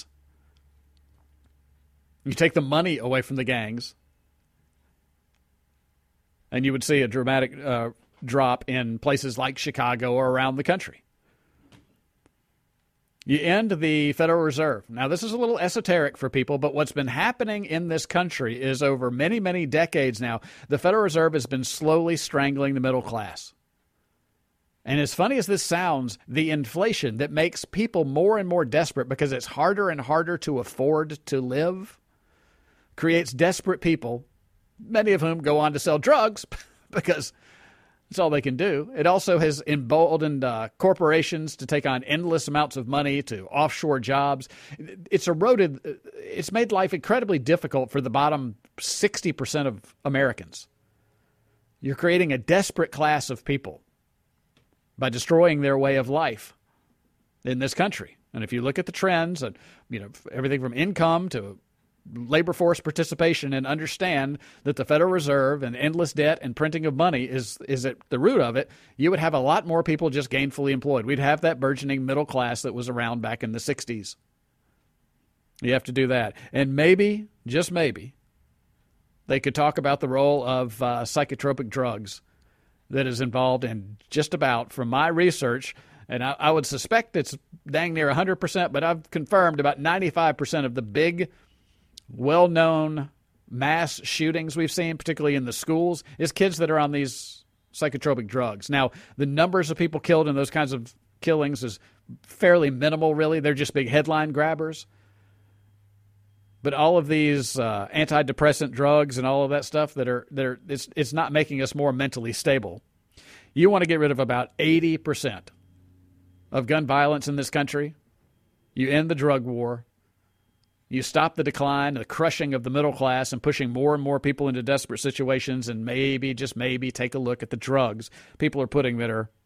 You take the money away from the gangs. And you would see a dramatic uh, drop in places like Chicago or around the country. You end the Federal Reserve. Now, this is a little esoteric for people, but what's been happening in this country is over many, many decades now, the Federal Reserve has been slowly strangling the middle class. And as funny as this sounds, the inflation that makes people more and more desperate because it's harder and harder to afford to live creates desperate people, many of whom go on to sell drugs because that's all they can do. It also has emboldened uh, corporations to take on endless amounts of money to offshore jobs. It's eroded. It's made life incredibly difficult for the bottom sixty percent of Americans. You're creating a desperate class of people by destroying their way of life in this country. And if you look at the trends and, you know, everything from income to labor force participation and understand that the Federal Reserve and endless debt and printing of money is is at the root of it, you would have a lot more people just gainfully employed. We'd have that burgeoning middle class that was around back in the sixties. You have to do that. And maybe, just maybe, they could talk about the role of uh, psychotropic drugs that is involved in just about, from my research, and I, I would suspect it's dang near one hundred percent, but I've confirmed about ninety-five percent of the big well-known mass shootings we've seen, particularly in the schools, is kids that are on these psychotropic drugs. Now, the numbers of people killed in those kinds of killings is fairly minimal, really. They're just big headline grabbers. But all of these uh, antidepressant drugs and all of that stuff that are, that are it's, it's not making us more mentally stable. You want to get rid of about eighty percent of gun violence in this country. You end the drug war. You stop the decline, the crushing of the middle class and pushing more and more people into desperate situations, and maybe, just maybe, take a look at the drugs people are putting that are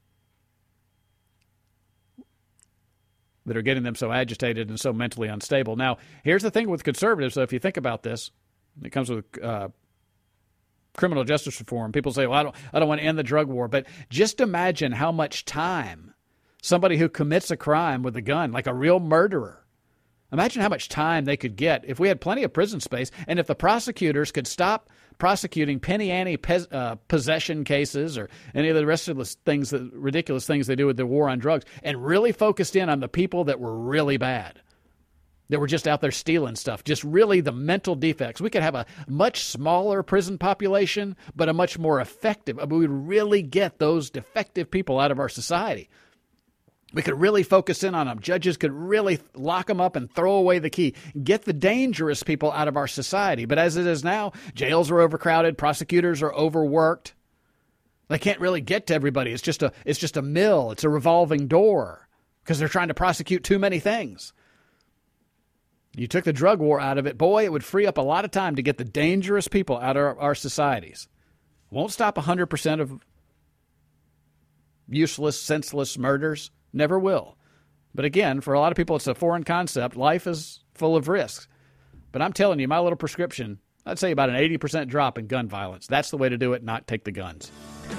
that are getting them so agitated and so mentally unstable. Now, here's the thing with conservatives. So if you think about this, it comes with uh, criminal justice reform. People say, well, I don't, I don't want to end the drug war. But just imagine how much time somebody who commits a crime with a gun, like a real murderer, imagine how much time they could get if we had plenty of prison space and if the prosecutors could stop prosecuting penny ante pes- uh, possession cases or any of the rest of the things, the ridiculous things they do with the war on drugs, and really focused in on the people that were really bad, that were just out there stealing stuff, just really the mental defects. We could have a much smaller prison population, but a much more effective. I mean, we would really get those defective people out of our society. We could really focus in on them. Judges could really lock them up and throw away the key. Get the dangerous people out of our society. But as it is now, jails are overcrowded. Prosecutors are overworked. They can't really get to everybody. It's just a, it's just a mill. It's a revolving door because they're trying to prosecute too many things. You took the drug war out of it, boy, it would free up a lot of time to get the dangerous people out of our, our societies. Won't stop one hundred percent of useless, senseless murders. Never will. But again, for a lot of people, it's a foreign concept. Life is full of risks. But I'm telling you, my little prescription, I'd say about an eighty percent drop in gun violence. That's the way to do it, not take the guns.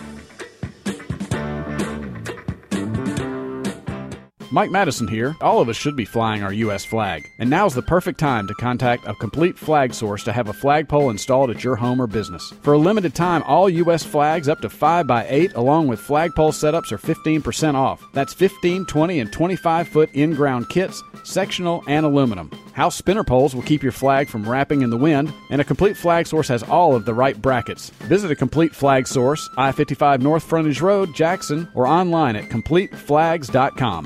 Mike Madison here. All of us should be flying our U S flag, and now's the perfect time to contact a Complete Flag Source to have a flagpole installed at your home or business. For a limited time, all U S flags up to five by eight along with flagpole setups are fifteen percent off. That's fifteen, twenty, and twenty-five foot in-ground kits, sectional, and aluminum. House spinner poles will keep your flag from wrapping in the wind, and a Complete Flag Source has all of the right brackets. Visit a Complete Flag Source, I fifty-five North Frontage Road, Jackson, or online at complete flags dot com.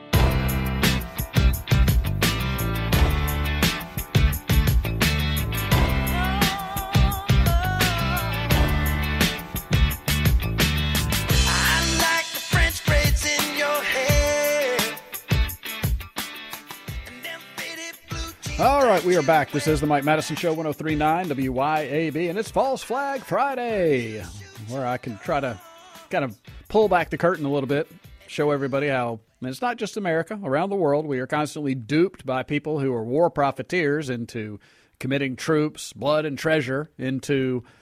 All right, we are back. This is the Mike Madison Show, one oh three point nine W Y A B, and it's False Flag Friday, where I can try to kind of pull back the curtain a little bit, show everybody how, and it's not just America, around the world, we are constantly duped by people who are war profiteers into committing troops, blood, and treasure into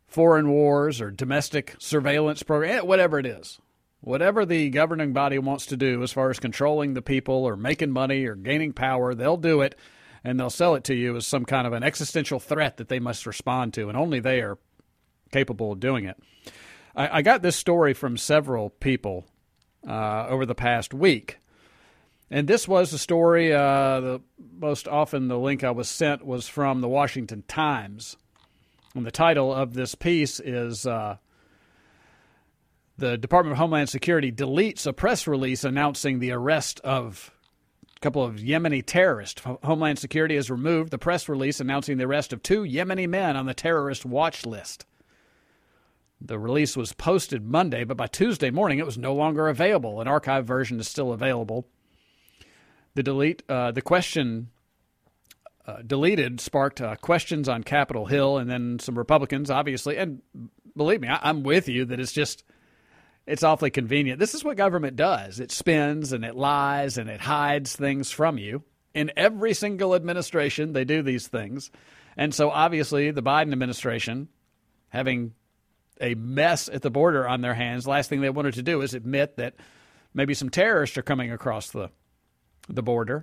foreign wars or domestic surveillance program, whatever it is. Whatever the governing body wants to do as far as controlling the people or making money or gaining power, they'll do it, and they'll sell it to you as some kind of an existential threat that they must respond to, and only they are capable of doing it. I, I got this story from several people uh, over the past week, and this was a story, uh, the, most often the link I was sent was from the Washington Times, and the title of this piece is... Uh, The Department of Homeland Security deletes a press release announcing the arrest of a couple of Yemeni terrorists. Homeland Security has removed the press release announcing the arrest of two Yemeni men on the terrorist watch list. The release was posted Monday, but by Tuesday morning it was no longer available. An archived version is still available. The delete, uh, the question uh, deleted sparked uh, questions on Capitol Hill, and then some Republicans, obviously. And believe me, I, I'm with you that it's just... It's awfully convenient. This is what government does. It spins and it lies and it hides things from you. In every single administration, they do these things. And so obviously the Biden administration, having a mess at the border on their hands, last thing they wanted to do is admit that maybe some terrorists are coming across the the border.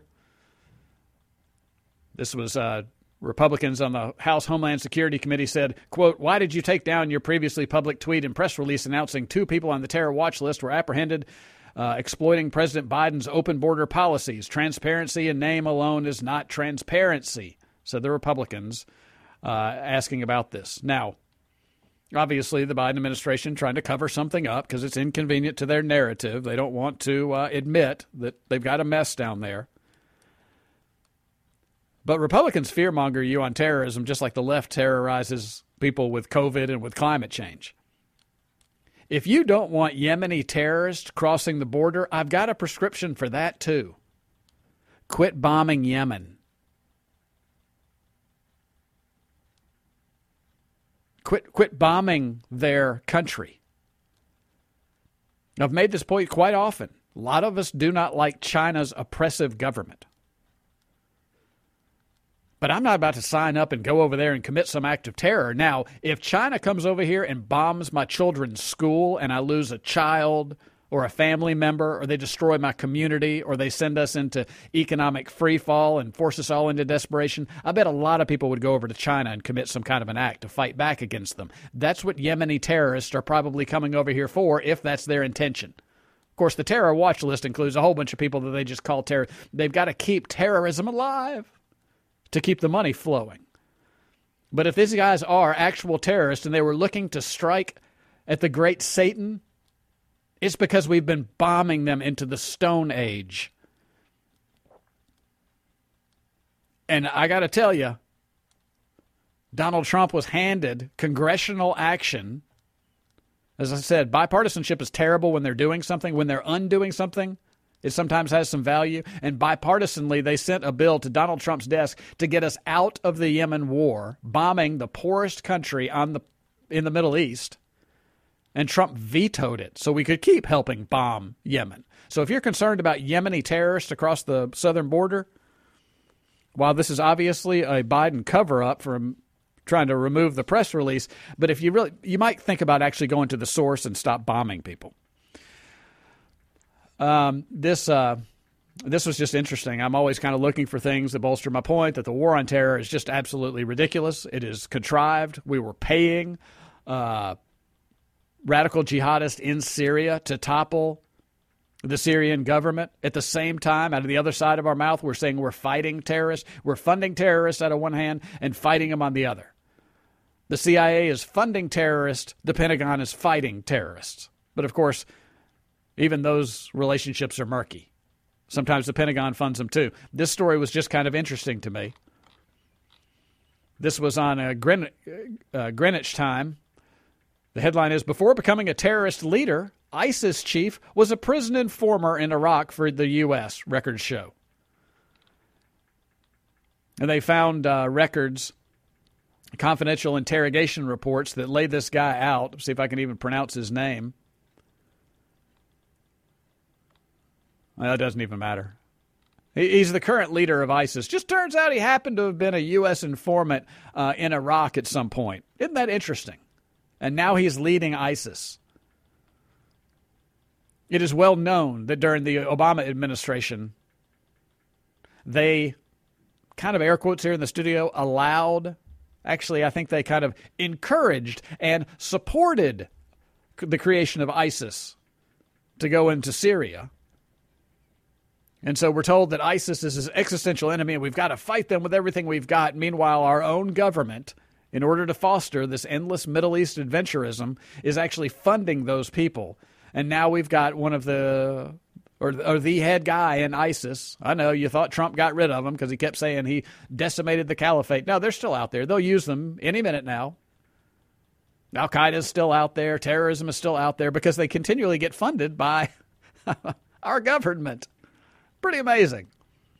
This was uh, Republicans on the House Homeland Security Committee said, quote, "Why did you take down your previously public tweet and press release announcing two people on the terror watch list were apprehended, uh, exploiting President Biden's open border policies? Transparency in name alone is not transparency," said the Republicans, uh, asking about this. Now, obviously, the Biden administration trying to cover something up because it's inconvenient to their narrative. They don't want to uh, admit that they've got a mess down there. But Republicans fearmonger you on terrorism just like the left terrorizes people with COVID and with climate change. If you don't want Yemeni terrorists crossing the border, I've got a prescription for that too. Quit bombing Yemen. Quit, quit bombing their country. I've made this point quite often. A lot of us do not like China's oppressive government. But I'm not about to sign up and go over there and commit some act of terror. Now, if China comes over here and bombs my children's school and I lose a child or a family member, or they destroy my community, or they send us into economic freefall and force us all into desperation, I bet a lot of people would go over to China and commit some kind of an act to fight back against them. That's what Yemeni terrorists are probably coming over here for, if that's their intention. Of course, the terror watch list includes a whole bunch of people that they just call terror. They've got to keep terrorism alive to keep the money flowing. But if these guys are actual terrorists and they were looking to strike at the great Satan, it's because we've been bombing them into the Stone Age. And I got to tell you, Donald Trump was handed congressional action. As I said, bipartisanship is terrible when they're doing something. When they're undoing something, it sometimes has some value. And bipartisanly, they sent a bill to Donald Trump's desk to get us out of the Yemen war, bombing the poorest country on the in the Middle East. And Trump vetoed it so we could keep helping bomb Yemen. So if you're concerned about Yemeni terrorists across the southern border, while this is obviously a Biden cover-up from trying to remove the press release, but if you really, you might think about actually going to the source and stop bombing people. Um, this uh, this was just interesting. I'm always kind of looking for things that bolster my point that the war on terror is just absolutely ridiculous. It is contrived. We were paying uh, radical jihadists in Syria to topple the Syrian government. At the same time, out of the other side of our mouth, we're saying we're fighting terrorists. We're funding terrorists out of one hand and fighting them on the other. The C I A is funding terrorists. The Pentagon is fighting terrorists. But of course, even those relationships are murky. Sometimes the Pentagon funds them too. This story was just kind of interesting to me. This was on a Greenwich, uh, Greenwich time. The headline is, "Before becoming a terrorist leader, ISIS chief was a prison informer in Iraq for the U S," records show. And they found uh, records, confidential interrogation reports that laid this guy out. Let's see if I can even pronounce his name. Well, it doesn't even matter. He's the current leader of ISIS. Just turns out he happened to have been a U S informant uh, in Iraq at some point. Isn't that interesting? and now he's leading ISIS. It is well known that during the Obama administration, they, kind of air quotes here in the studio, allowed, actually I think they kind of encouraged and supported the creation of ISIS to go into Syria. And so we're told that ISIS is his existential enemy and we've got to fight them with everything we've got. Meanwhile, our own government, in order to foster this endless Middle East adventurism, is actually funding those people. And now we've got one of the, or, or the head guy in ISIS. I know you thought Trump got rid of him because he kept saying he decimated the caliphate. No, they're still out there. They'll use them any minute now. Al-Qaeda is still out there. Terrorism is still out there because they continually get funded by our government. Pretty amazing.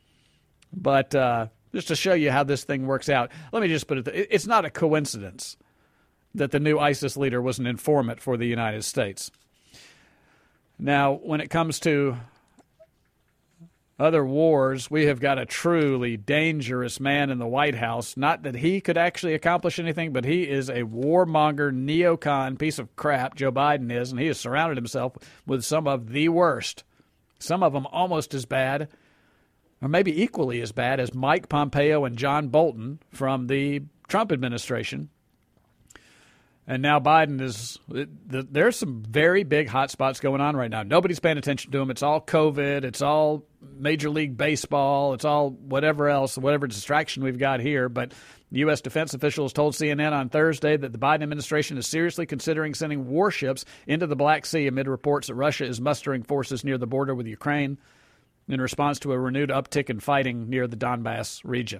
But uh, just to show you how this thing works out, let me just put it, th- it's not a coincidence that the new ISIS leader was an informant for the United States. Now, when it comes to other wars, we have got a truly dangerous man in the White House. Not that he could actually accomplish anything, but he is a warmonger, neocon piece of crap, Joe Biden is, and he has surrounded himself with some of the worst. Some of them almost as bad, or maybe equally as bad, as Mike Pompeo and John Bolton from the Trump administration. And now Biden is, there's some very big hot spots going on right now. Nobody's paying attention to them. It's all COVID. It's all Major League Baseball. It's all whatever else, whatever distraction we've got here. But U S defense officials told C N N on Thursday that the Biden administration is seriously considering sending warships into the Black Sea amid reports that Russia is mustering forces near the border with Ukraine in response to a renewed uptick in fighting near the Donbass region.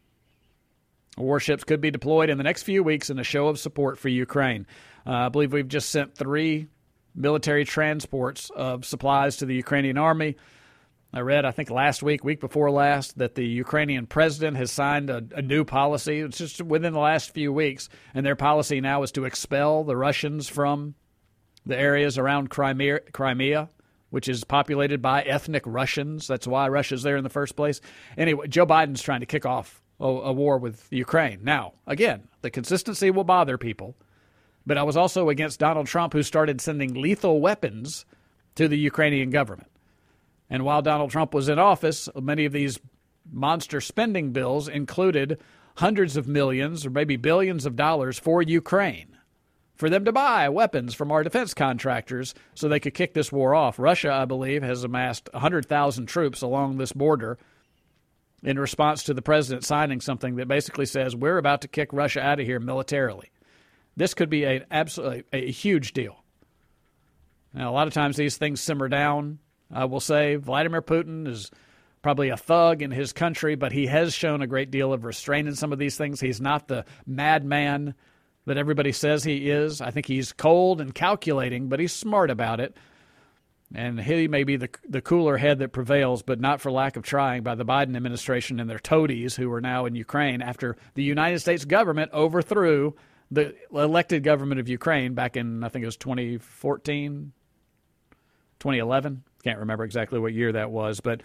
Warships could be deployed in the next few weeks in a show of support for Ukraine. Uh, I believe we've just sent three military transports of supplies to the Ukrainian army. I read, I think last week, week before last, that the Ukrainian president has signed a, a new policy. It's just within the last few weeks, and their policy now is to expel the Russians from the areas around Crimea, Crimea, which is populated by ethnic Russians. That's why Russia's there in the first place. Anyway, Joe Biden's trying to kick off a, a war with Ukraine. Now, again, the consistency will bother people, but I was also against Donald Trump, who started sending lethal weapons to the Ukrainian government. And while Donald Trump was in office, many of these monster spending bills included hundreds of millions or maybe billions of dollars for Ukraine, for them to buy weapons from our defense contractors so they could kick this war off. Russia, I believe, has amassed one hundred thousand troops along this border in response to the president signing something that basically says we're about to kick Russia out of here militarily. This could be a, absolutely a huge deal. Now, a lot of times these things simmer down. I will say Vladimir Putin is probably a thug in his country, but he has shown a great deal of restraint in some of these things. He's not the madman that everybody says he is. I think he's cold and calculating, but he's smart about it. And he may be the the cooler head that prevails, but not for lack of trying by the Biden administration and their toadies who are now in Ukraine after the United States government overthrew the elected government of Ukraine back in, I think it was twenty fourteen, twenty eleven. Can't remember exactly what year that was, but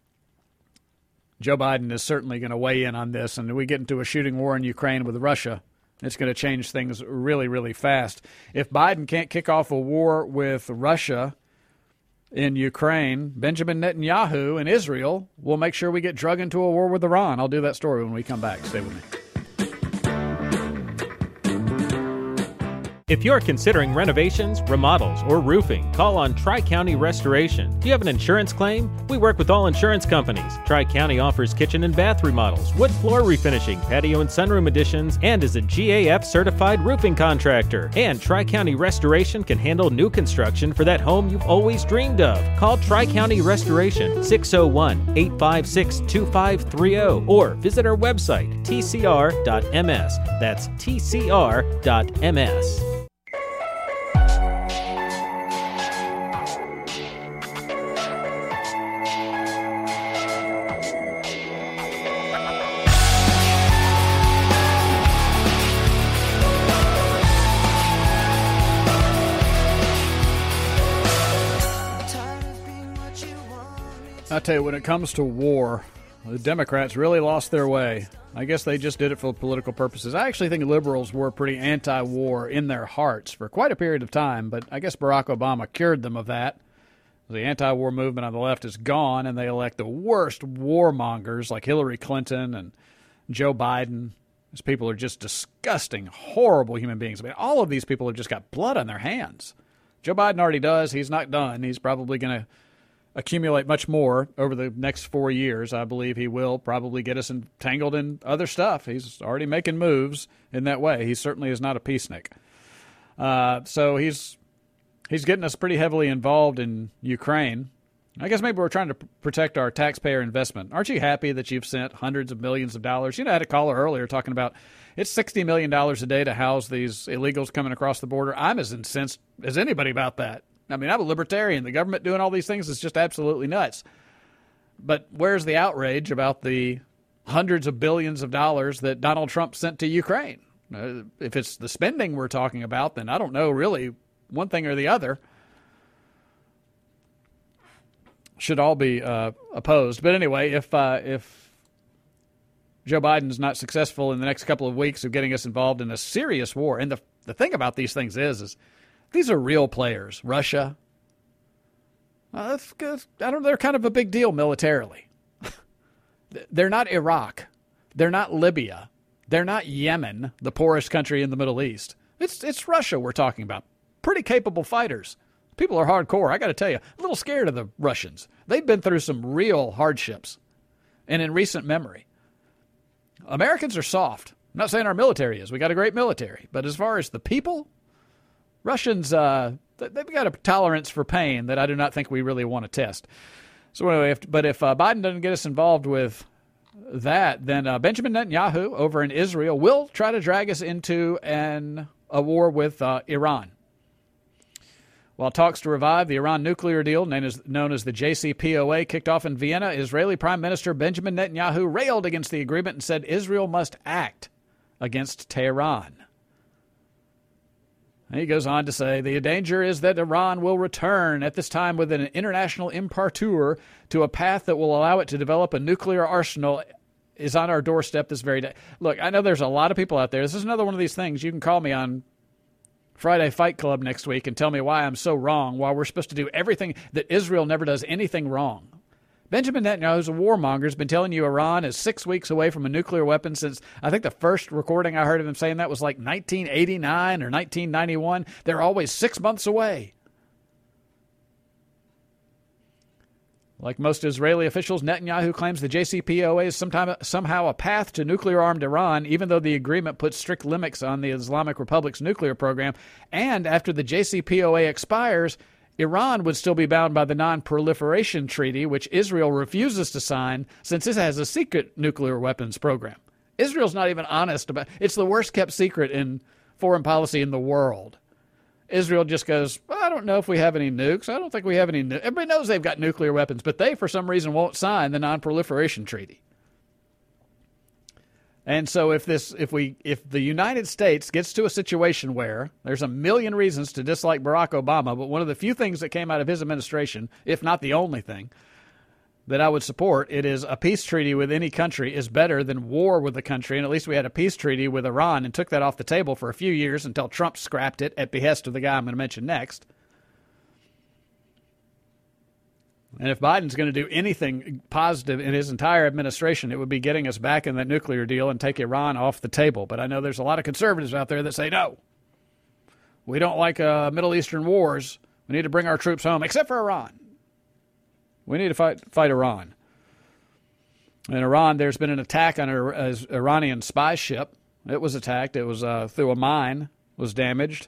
Joe Biden is certainly going to weigh in on this. And we get into a shooting war in Ukraine with Russia, it's going to change things really, really fast. If Biden can't kick off a war with Russia in Ukraine, Benjamin Netanyahu in Israel will make sure we get drug into a war with Iran. I'll do that story when we come back. Stay with me. If you're considering renovations, remodels, or roofing, call on Tri-County Restoration. Do you have an insurance claim? We work with all insurance companies. Tri-County offers kitchen and bath remodels, wood floor refinishing, patio and sunroom additions, and is a G A F-certified roofing contractor. And Tri-County Restoration can handle new construction for that home you've always dreamed of. Call Tri-County Restoration, six oh one, eight five six, two five three oh, or visit our website, T C R dot M S. That's T C R dot M S. I tell you, when it comes to war, The Democrats really lost their way. I guess they just did it for political purposes. I actually think liberals were pretty anti-war in their hearts for quite a period of time, but I guess Barack Obama cured them of that. The anti-war movement on the left is gone, and they elect the worst warmongers like Hillary Clinton and Joe Biden. These people are just disgusting, horrible human beings. I mean, all of these people have just got blood on their hands. Joe Biden already does. He's not done. He's probably going to accumulate much more over the next four years. I believe he will probably get us entangled in other stuff. He's already making moves in that way. He certainly is not a peacenik. Uh, so he's he's getting us pretty heavily involved in Ukraine. I guess maybe we're trying to p- protect our taxpayer investment. Aren't you happy that you've sent hundreds of millions of dollars? You know, I had a caller earlier talking about it's sixty million dollars a day to house these illegals coming across the border. I'm as incensed as anybody about that. I mean, I'm a libertarian. The government doing all these things is just absolutely nuts. But where's the outrage about the hundreds of billions of dollars that Donald Trump sent to Ukraine? Uh, if it's the spending we're talking about, then I don't know really one thing or the other. Should all be uh, opposed. But anyway, if uh, if Joe Biden's not successful in the next couple of weeks of getting us involved in a serious war, and the the thing about these things is, is these are real players. Russia, uh, that's good. I don't. They're kind of a big deal militarily. They're not Iraq. They're not Libya. They're not Yemen, the poorest country in the Middle East. It's it's Russia we're talking about. Pretty capable fighters. People are hardcore. I got to tell you, a little scared of the Russians. They've been through some real hardships, and in recent memory. Americans are soft. I'm not saying our military is. We got a great military. But as far as the people, Russians, uh, they've got a tolerance for pain that I do not think we really want to test. So anyway, if, but if uh, Biden doesn't get us involved with that, then uh, Benjamin Netanyahu over in Israel will try to drag us into an a war with uh, Iran. While talks to revive the Iran nuclear deal, known as, known as the J C P O A, kicked off in Vienna, Israeli Prime Minister Benjamin Netanyahu railed against the agreement and said Israel must act against Tehran. And he goes on to say, the danger is that Iran will return at this time with an international imparture to a path that will allow it to develop a nuclear arsenal is on our doorstep this very day. Look, I know there's a lot of people out there. This is another one of these things. You can call me on Friday Fight Club next week and tell me why I'm so wrong, why we're supposed to do everything, that Israel never does anything wrong. Benjamin Netanyahu's a warmonger, has been telling you Iran is six weeks away from a nuclear weapon since, I think the first recording I heard of him saying that was like nineteen eighty-nine or nineteen ninety-one. They're always six months away. Like most Israeli officials, Netanyahu claims the J C P O A is sometime, somehow a path to nuclear-armed Iran, even though the agreement puts strict limits on the Islamic Republic's nuclear program. And after the J C P O A expires, Iran would still be bound by the Non-Proliferation Treaty, which Israel refuses to sign since it has a secret nuclear weapons program. Israel's not even honest about it. It's the worst-kept secret in foreign policy in the world. Israel just goes, well, I don't know if we have any nukes. I don't think we have any nukes. Everybody knows they've got nuclear weapons, but they, for some reason, won't sign the Non-Proliferation Treaty. And so if this, if we, if the United States gets to a situation where there's a million reasons to dislike Barack Obama, but one of the few things that came out of his administration, if not the only thing, that I would support, it is a peace treaty with any country is better than war with the country. And at least we had a peace treaty with Iran and took that off the table for a few years until Trump scrapped it at behest of the guy I'm going to mention next. And if Biden's going to do anything positive in his entire administration, it would be getting us back in that nuclear deal and take Iran off the table. But I know there's a lot of conservatives out there that say, no, we don't like uh, Middle Eastern wars. We need to bring our troops home, except for Iran. We need to fight fight Iran. In Iran, there's been an attack on an Iranian spy ship. It was attacked. It was uh, through a mine, was damaged.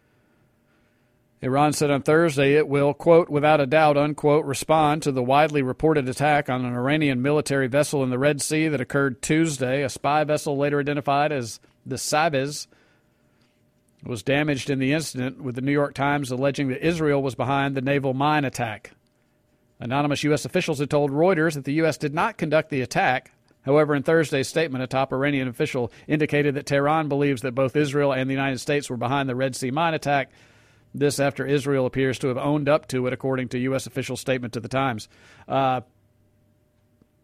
Iran said on Thursday it will, quote, without a doubt, unquote, respond to the widely reported attack on an Iranian military vessel in the Red Sea that occurred Tuesday. A spy vessel later identified as the Sabiz was damaged in the incident, with the New York Times alleging that Israel was behind the naval mine attack. Anonymous U S officials had told Reuters that the U S did not conduct the attack. However, in Thursday's statement, a top Iranian official indicated that Tehran believes that both Israel and the United States were behind the Red Sea mine attack. This after Israel appears to have owned up to it, according to U S official statement to the Times. Uh,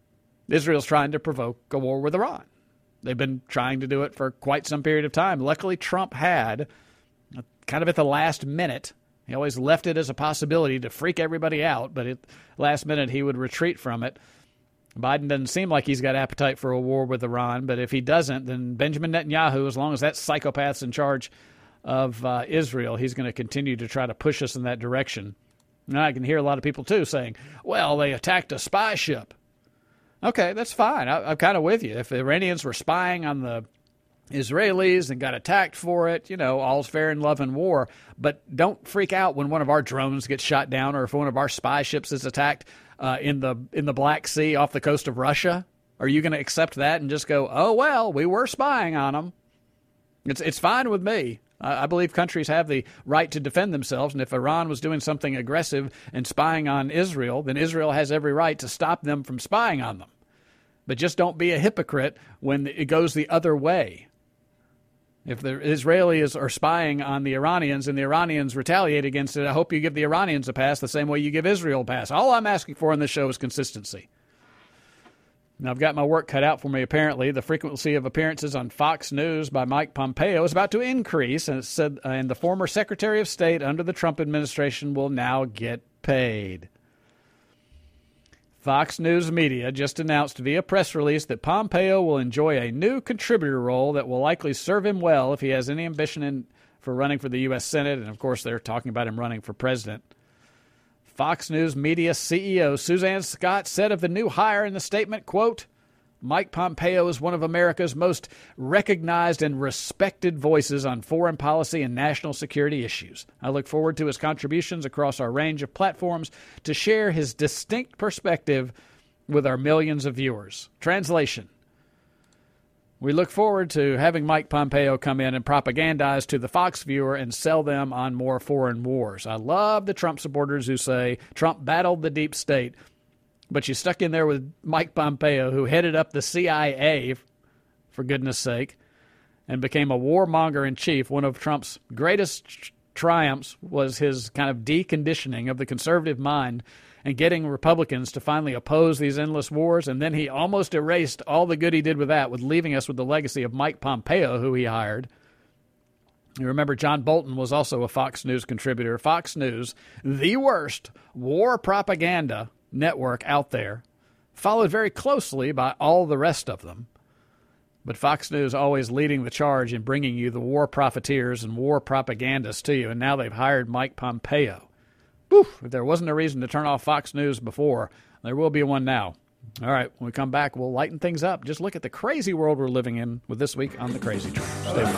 Israel's trying to provoke a war with Iran. They've been trying to do it for quite some period of time. Luckily, Trump had, kind of at the last minute, he always left it as a possibility to freak everybody out, but at the last minute he would retreat from it. Biden doesn't seem like he's got appetite for a war with Iran, but if he doesn't, then Benjamin Netanyahu, as long as that psychopath's in charge of uh, Israel, he's going to continue to try to push us in that direction. And I can hear a lot of people, too, saying, well, they attacked a spy ship. Okay, that's fine. I, I'm kind of with you. If the Iranians were spying on the Israelis and got attacked for it, you know, all's fair in love and war. But don't freak out when one of our drones gets shot down or if one of our spy ships is attacked uh, in the in the Black Sea off the coast of Russia. Are you going to accept that and just go, oh, well, we were spying on them? It's, it's fine with me. I, I believe countries have the right to defend themselves. And if Iran was doing something aggressive and spying on Israel, then Israel has every right to stop them from spying on them. But just don't be a hypocrite when it goes the other way. If the Israelis are spying on the Iranians and the Iranians retaliate against it, I hope you give the Iranians a pass the same way you give Israel a pass. All I'm asking for in this show is consistency. Now, I've got my work cut out for me, apparently. The frequency of appearances on Fox News by Mike Pompeo is about to increase, and it said, uh, and the former Secretary of State under the Trump administration will now get paid. Fox News Media just announced via press release that Pompeo will enjoy a new contributor role that will likely serve him well if he has any ambition in, for running for the U S Senate. And, of course, they're talking about him running for president. Fox News Media C E O Suzanne Scott said of the new hire in the statement, quote, Mike Pompeo is one of America's most recognized and respected voices on foreign policy and national security issues. I look forward to his contributions across our range of platforms to share his distinct perspective with our millions of viewers. Translation. We look forward to having Mike Pompeo come in and propagandize to the Fox viewer and sell them on more foreign wars. I love the Trump supporters who say Trump battled the deep state, but you stuck in there with Mike Pompeo, who headed up the C I A, for goodness sake, and became a warmonger-in-chief. One of Trump's greatest tr- triumphs was his kind of deconditioning of the conservative mind and getting Republicans to finally oppose these endless wars. And then he almost erased all the good he did with that, with leaving us with the legacy of Mike Pompeo, who he hired. You remember John Bolton was also a Fox News contributor. Fox News, the worst war propaganda network out there, followed very closely by all the rest of them. But Fox News always leading the charge in bringing you the war profiteers and war propagandists to you, and now they've hired Mike Pompeo. Whew, if there wasn't a reason to turn off Fox News before, there will be one now. All right, when we come back, we'll lighten things up. Just look at the crazy world we're living in with This Week on the Crazy Train. Stay with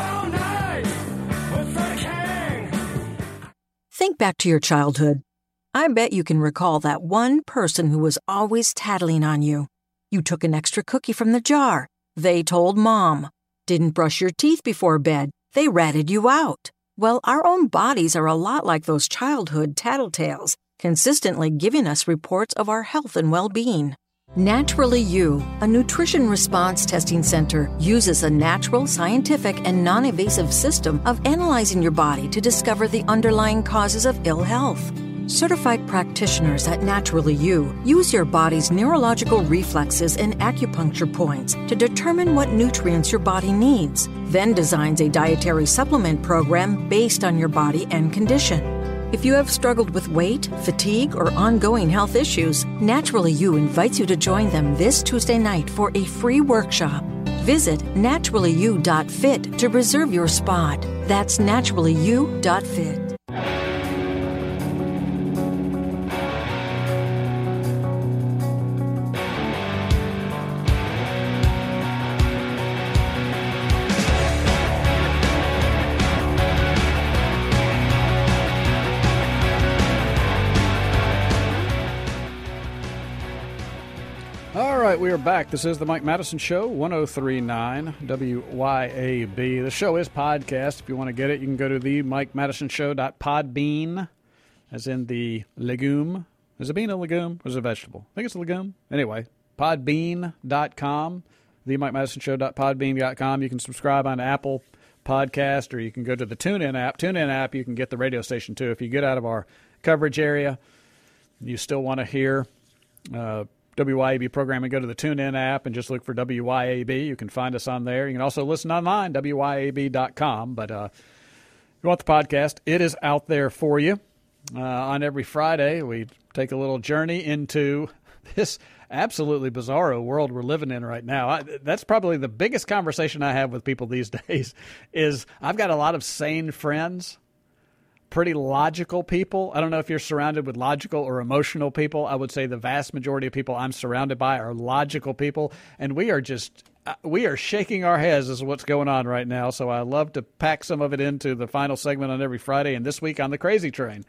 us. Think back to your childhood. I bet you can recall that one person who was always tattling on you. You took an extra cookie from the jar. They told Mom. Didn't brush your teeth before bed. They ratted you out. Well, our own bodies are a lot like those childhood tattletales, consistently giving us reports of our health and well-being. Naturally You, a nutrition response testing center, uses a natural, scientific, and non-invasive system of analyzing your body to discover the underlying causes of ill health. Certified practitioners at Naturally You use your body's neurological reflexes and acupuncture points to determine what nutrients your body needs, then designs a dietary supplement program based on your body and condition. If you have struggled with weight, fatigue, or ongoing health issues, Naturally You invites you to join them this Tuesday night for a free workshop. Visit naturally you dot fit to reserve your spot. That's naturally you dot fit. We are back. This is the Mike Madison Show, one oh three point nine W Y A B. The show is podcast. If you want to get it, you can go to the Mike Madison Show dot podbean, as in the legume. Is a bean a legume or is it a vegetable? I think it's a legume. Anyway, podbean dot com, the Mike Madison Show dot podbean dot com. You can subscribe on Apple Podcast, or you can go to the TuneIn app. TuneIn app, you can get the radio station too. If you get out of our coverage area, you still want to hear uh, W Y A B programming, go to the TuneIn app and just look for W Y A B. You can find us on there. You can also listen online, W Y A B dot com. But uh, if you want the podcast, it is out there for you. Uh, on every Friday, we take a little journey into this absolutely bizarro world we're living in right now. I, that's probably the biggest conversation I have with people these days is I've got a lot of sane friends, pretty logical people. I don't know if you're surrounded with logical or emotional people. I would say the vast majority of people I'm surrounded by are logical people, and we are just we are shaking our heads as to what's going on right now. So I love to pack some of it into the final segment on every Friday, and this week on the Crazy Train.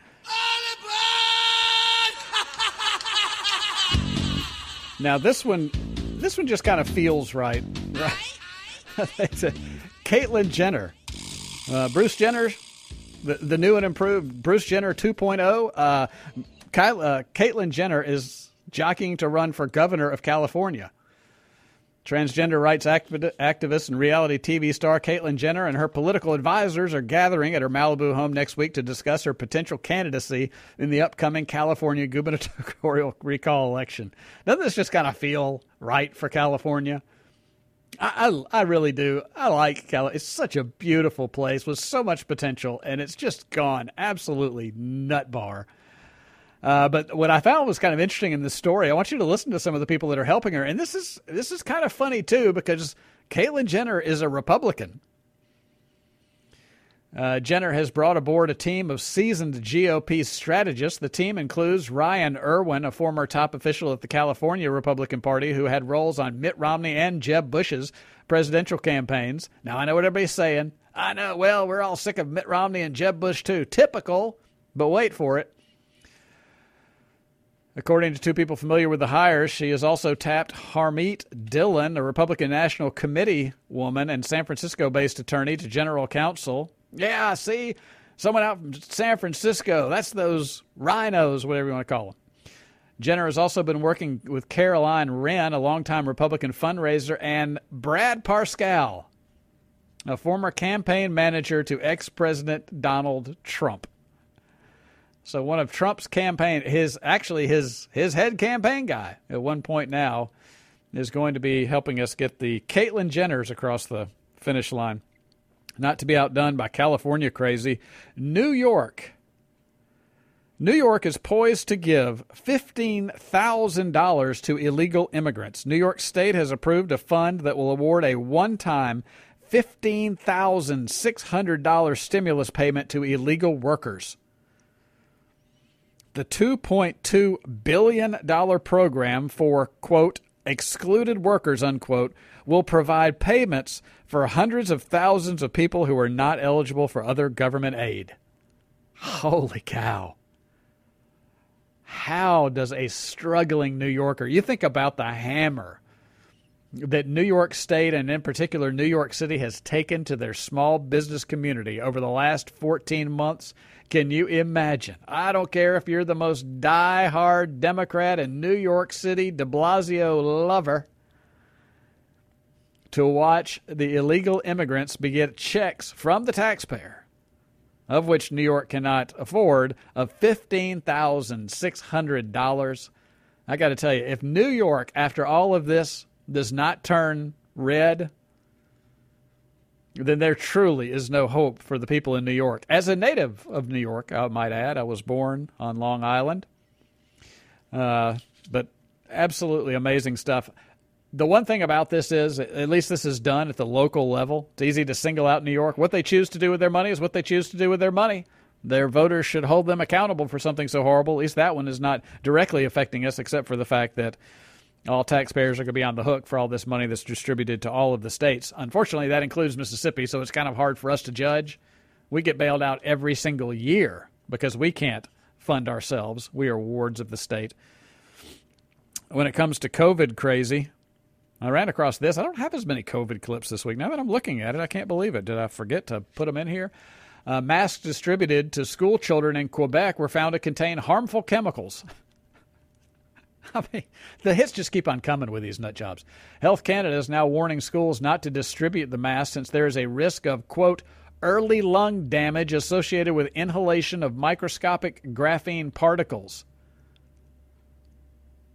Now this one, this one just kind of feels right. Right? It's a, Caitlyn Jenner, uh, Bruce Jenner. The, the new and improved Bruce Jenner two point oh. Uh, Kyle, uh, Caitlyn Jenner is jockeying to run for governor of California. Transgender rights activ- activist and reality T V star Caitlyn Jenner and her political advisors are gathering at her Malibu home next week to discuss her potential candidacy in the upcoming California gubernatorial recall election. Doesn't this just kind of feel right for California? I, I, I really do. I like California. It's such a beautiful place with so much potential, and it's just gone absolutely nut bar. Uh, but what I found was kind of interesting in this story, I want you to listen to some of the people that are helping her. And this is this is kind of funny, too, because Caitlyn Jenner is a Republican. Uh, Jenner has brought aboard a team of seasoned G O P strategists. The team includes Ryan Irwin, a former top official at the California Republican Party who had roles on Mitt Romney and Jeb Bush's presidential campaigns. Now, I know what everybody's saying. I know, well, we're all sick of Mitt Romney and Jeb Bush, too. Typical, but wait for it. According to two people familiar with the hires, she has also tapped Harmeet Dillon, a Republican National Committee woman and San Francisco-based attorney, to general counsel. Yeah, see, someone out from San Francisco. That's those rhinos, whatever you want to call them. Jenner has also been working with Caroline Wren, a longtime Republican fundraiser, and Brad Parscale, a former campaign manager to ex-President Donald Trump. So one of Trump's campaign, his actually his his head campaign guy at one point now, is going to be helping us get the Caitlyn Jenners across the finish line. Not to be outdone by California crazy, New York. New York is poised to give fifteen thousand dollars to illegal immigrants. New York State has approved a fund that will award a one-time fifteen thousand six hundred dollars stimulus payment to illegal workers. The two point two billion dollars program for, quote, excluded workers, unquote, will provide payments for hundreds of thousands of people who are not eligible for other government aid. Holy cow. How does a struggling New Yorker, you think about the hammer that New York State and in particular New York City has taken to their small business community over the last fourteen months. Can you imagine? I don't care if you're the most die-hard Democrat and New York City de Blasio lover, to watch the illegal immigrants get checks from the taxpayer, of which New York cannot afford, of fifteen thousand six hundred dollars. I got to tell you, if New York, after all of this, does not turn red, then there truly is no hope for the people in New York. As a native of New York, I might add, I was born on Long Island. Uh, but absolutely amazing stuff. The one thing about this is, at least this is done at the local level. It's easy to single out New York. What they choose to do with their money is what they choose to do with their money. Their voters should hold them accountable for something so horrible. At least that one is not directly affecting us, except for the fact that all taxpayers are going to be on the hook for all this money that's distributed to all of the states. Unfortunately, that includes Mississippi, so it's kind of hard for us to judge. We get bailed out every single year because we can't fund ourselves. We are wards of the state. When it comes to COVID crazy, I ran across this. I don't have as many COVID clips this week. Now that I'm looking at it, I can't believe it. Did I forget to put them in here? Uh, masks distributed to school children in Quebec were found to contain harmful chemicals. I mean, the hits just keep on coming with these nut jobs. Health Canada is now warning schools not to distribute the mask since there is a risk of, quote, early lung damage associated with inhalation of microscopic graphene particles.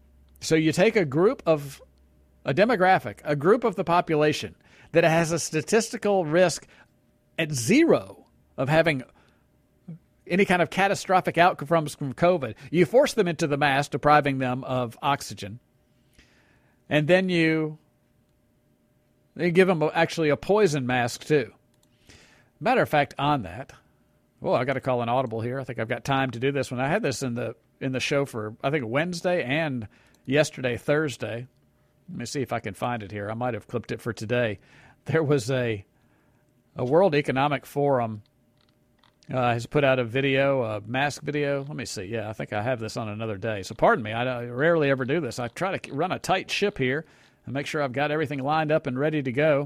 So you take a group of, a demographic, a group of the population that has a statistical risk at zero of having any kind of catastrophic outcomes from COVID. You force them into the mask, depriving them of oxygen. And then you, you give them actually a poison mask, too. Matter of fact, on that, well, I got to call an audible here. I think I've got time to do this one. I had this in the in the show for, I think, Wednesday and yesterday, Thursday. Let me see if I can find it here. I might have clipped it for today. There was a a World Economic Forum uh, has put out a video, a mask video. Let me see. Yeah, I think I have this on another day. So pardon me. I, I rarely ever do this. I try to run a tight ship here and make sure I've got everything lined up and ready to go.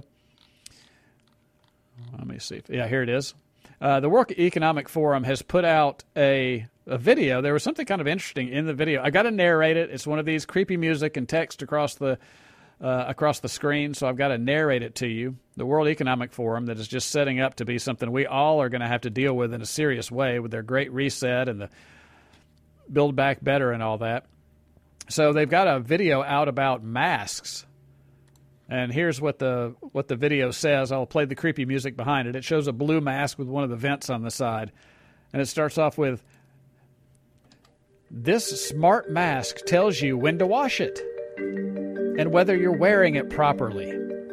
Let me see. Yeah, here it is. Uh, the World Economic Forum has put out a, a video. There was something kind of interesting in the video. I got to narrate it. It's one of these creepy music and text across the uh, across the screen, so I've got to narrate it to you. The World Economic Forum that is just setting up to be something we all are going to have to deal with in a serious way with their Great Reset and the Build Back Better and all that. So they've got a video out about masks. And here's what the what the video says. I'll play the creepy music behind it. It shows a blue mask with one of the vents on the side. And it starts off with, "This smart mask tells you when to wash it and whether you're wearing it properly.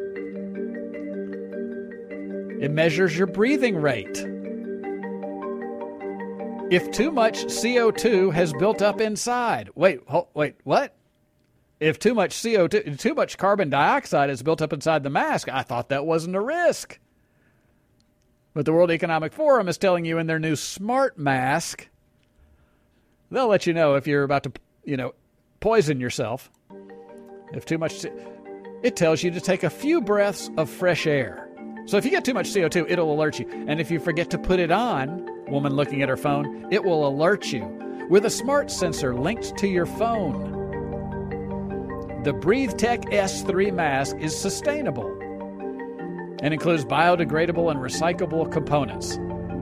It measures your breathing rate. If too much C O two has built up inside." Wait, hold, wait, what? If too much C O two, too much carbon dioxide is built up inside the mask, I thought that wasn't a risk. But the World Economic Forum is telling you in their new smart mask, they'll let you know if you're about to, you know, poison yourself. If too much, it tells you to take a few breaths of fresh air. So if you get too much C O two, it'll alert you. And if you forget to put it on, woman looking at her phone, it will alert you with a smart sensor linked to your phone. The BreatheTech S three mask is sustainable and includes biodegradable and recyclable components.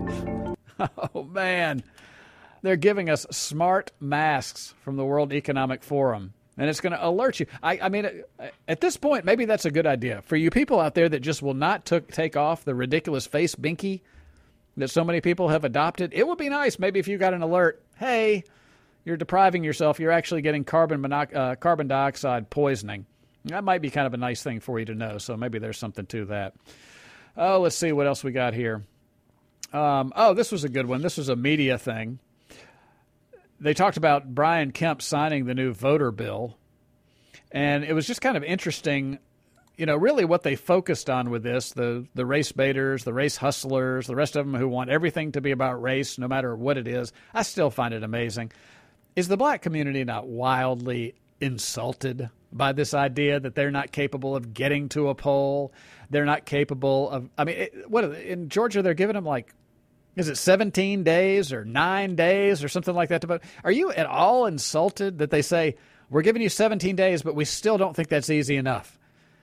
Oh, man. They're giving us smart masks from the World Economic Forum, and it's going to alert you. I, I mean, at this point, maybe that's a good idea. For you people out there that just will not took, take off the ridiculous face binky that so many people have adopted, it would be nice maybe if you got an alert, hey, you're depriving yourself. You're actually getting carbon monox- uh, carbon dioxide poisoning. That might be kind of a nice thing for you to know, so maybe there's something to that. Oh, let's see what else we got here. Um, oh, this was a good one. This was a media thing. They talked about Brian Kemp signing the new voter bill, and it was just kind of interesting, you know, really what they focused on with this, the, the race baiters, the race hustlers, the rest of them who want everything to be about race, no matter what it is. I still find it amazing. Is the black community not wildly insulted by this idea that they're not capable of getting to a poll? They're not capable of, I mean, it, what in Georgia, they're giving them like, is it seventeen days or nine days or something like that to vote? Are you at all insulted that they say, we're giving you seventeen days, but we still don't think that's easy enough?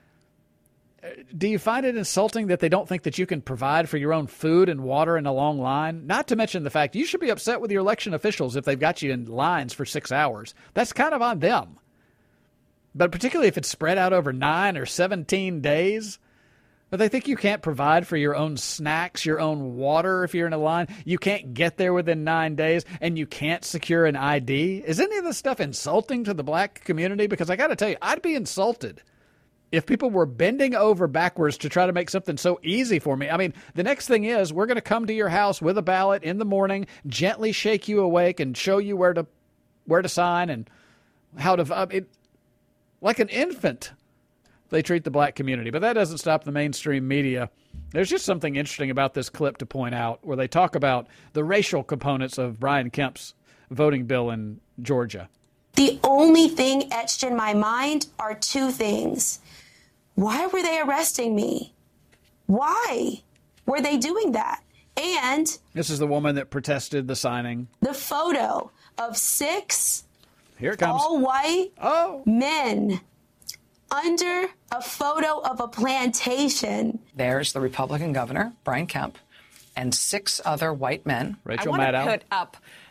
Do you find it insulting that they don't think that you can provide for your own food and water in a long line? Not to mention the fact you should be upset with your election officials if they've got you in lines for six hours. That's kind of on them. But particularly if it's spread out over nine or seventeen days, but they think you can't provide for your own snacks, your own water if you're in a line. You can't get there within nine days, and you can't secure an I D. Is any of this stuff insulting to the black community? Because I got to tell you, I'd be insulted if people were bending over backwards to try to make something so easy for me. I mean, the next thing is we're going to come to your house with a ballot in the morning, gently shake you awake and show you where to where to sign and how to vote. It, like an infant, they treat the black community. But that doesn't stop the mainstream media. There's just something interesting about this clip to point out where they talk about the racial components of Brian Kemp's voting bill in Georgia. The only thing etched in my mind are two things. Why were they arresting me? Why were they doing that? And this is the woman that protested the signing. The photo of six Here it comes. all white oh. men under a photo of a plantation. There's the Republican governor, Brian Kemp, and six other white men. Rachel I want Maddow. to put up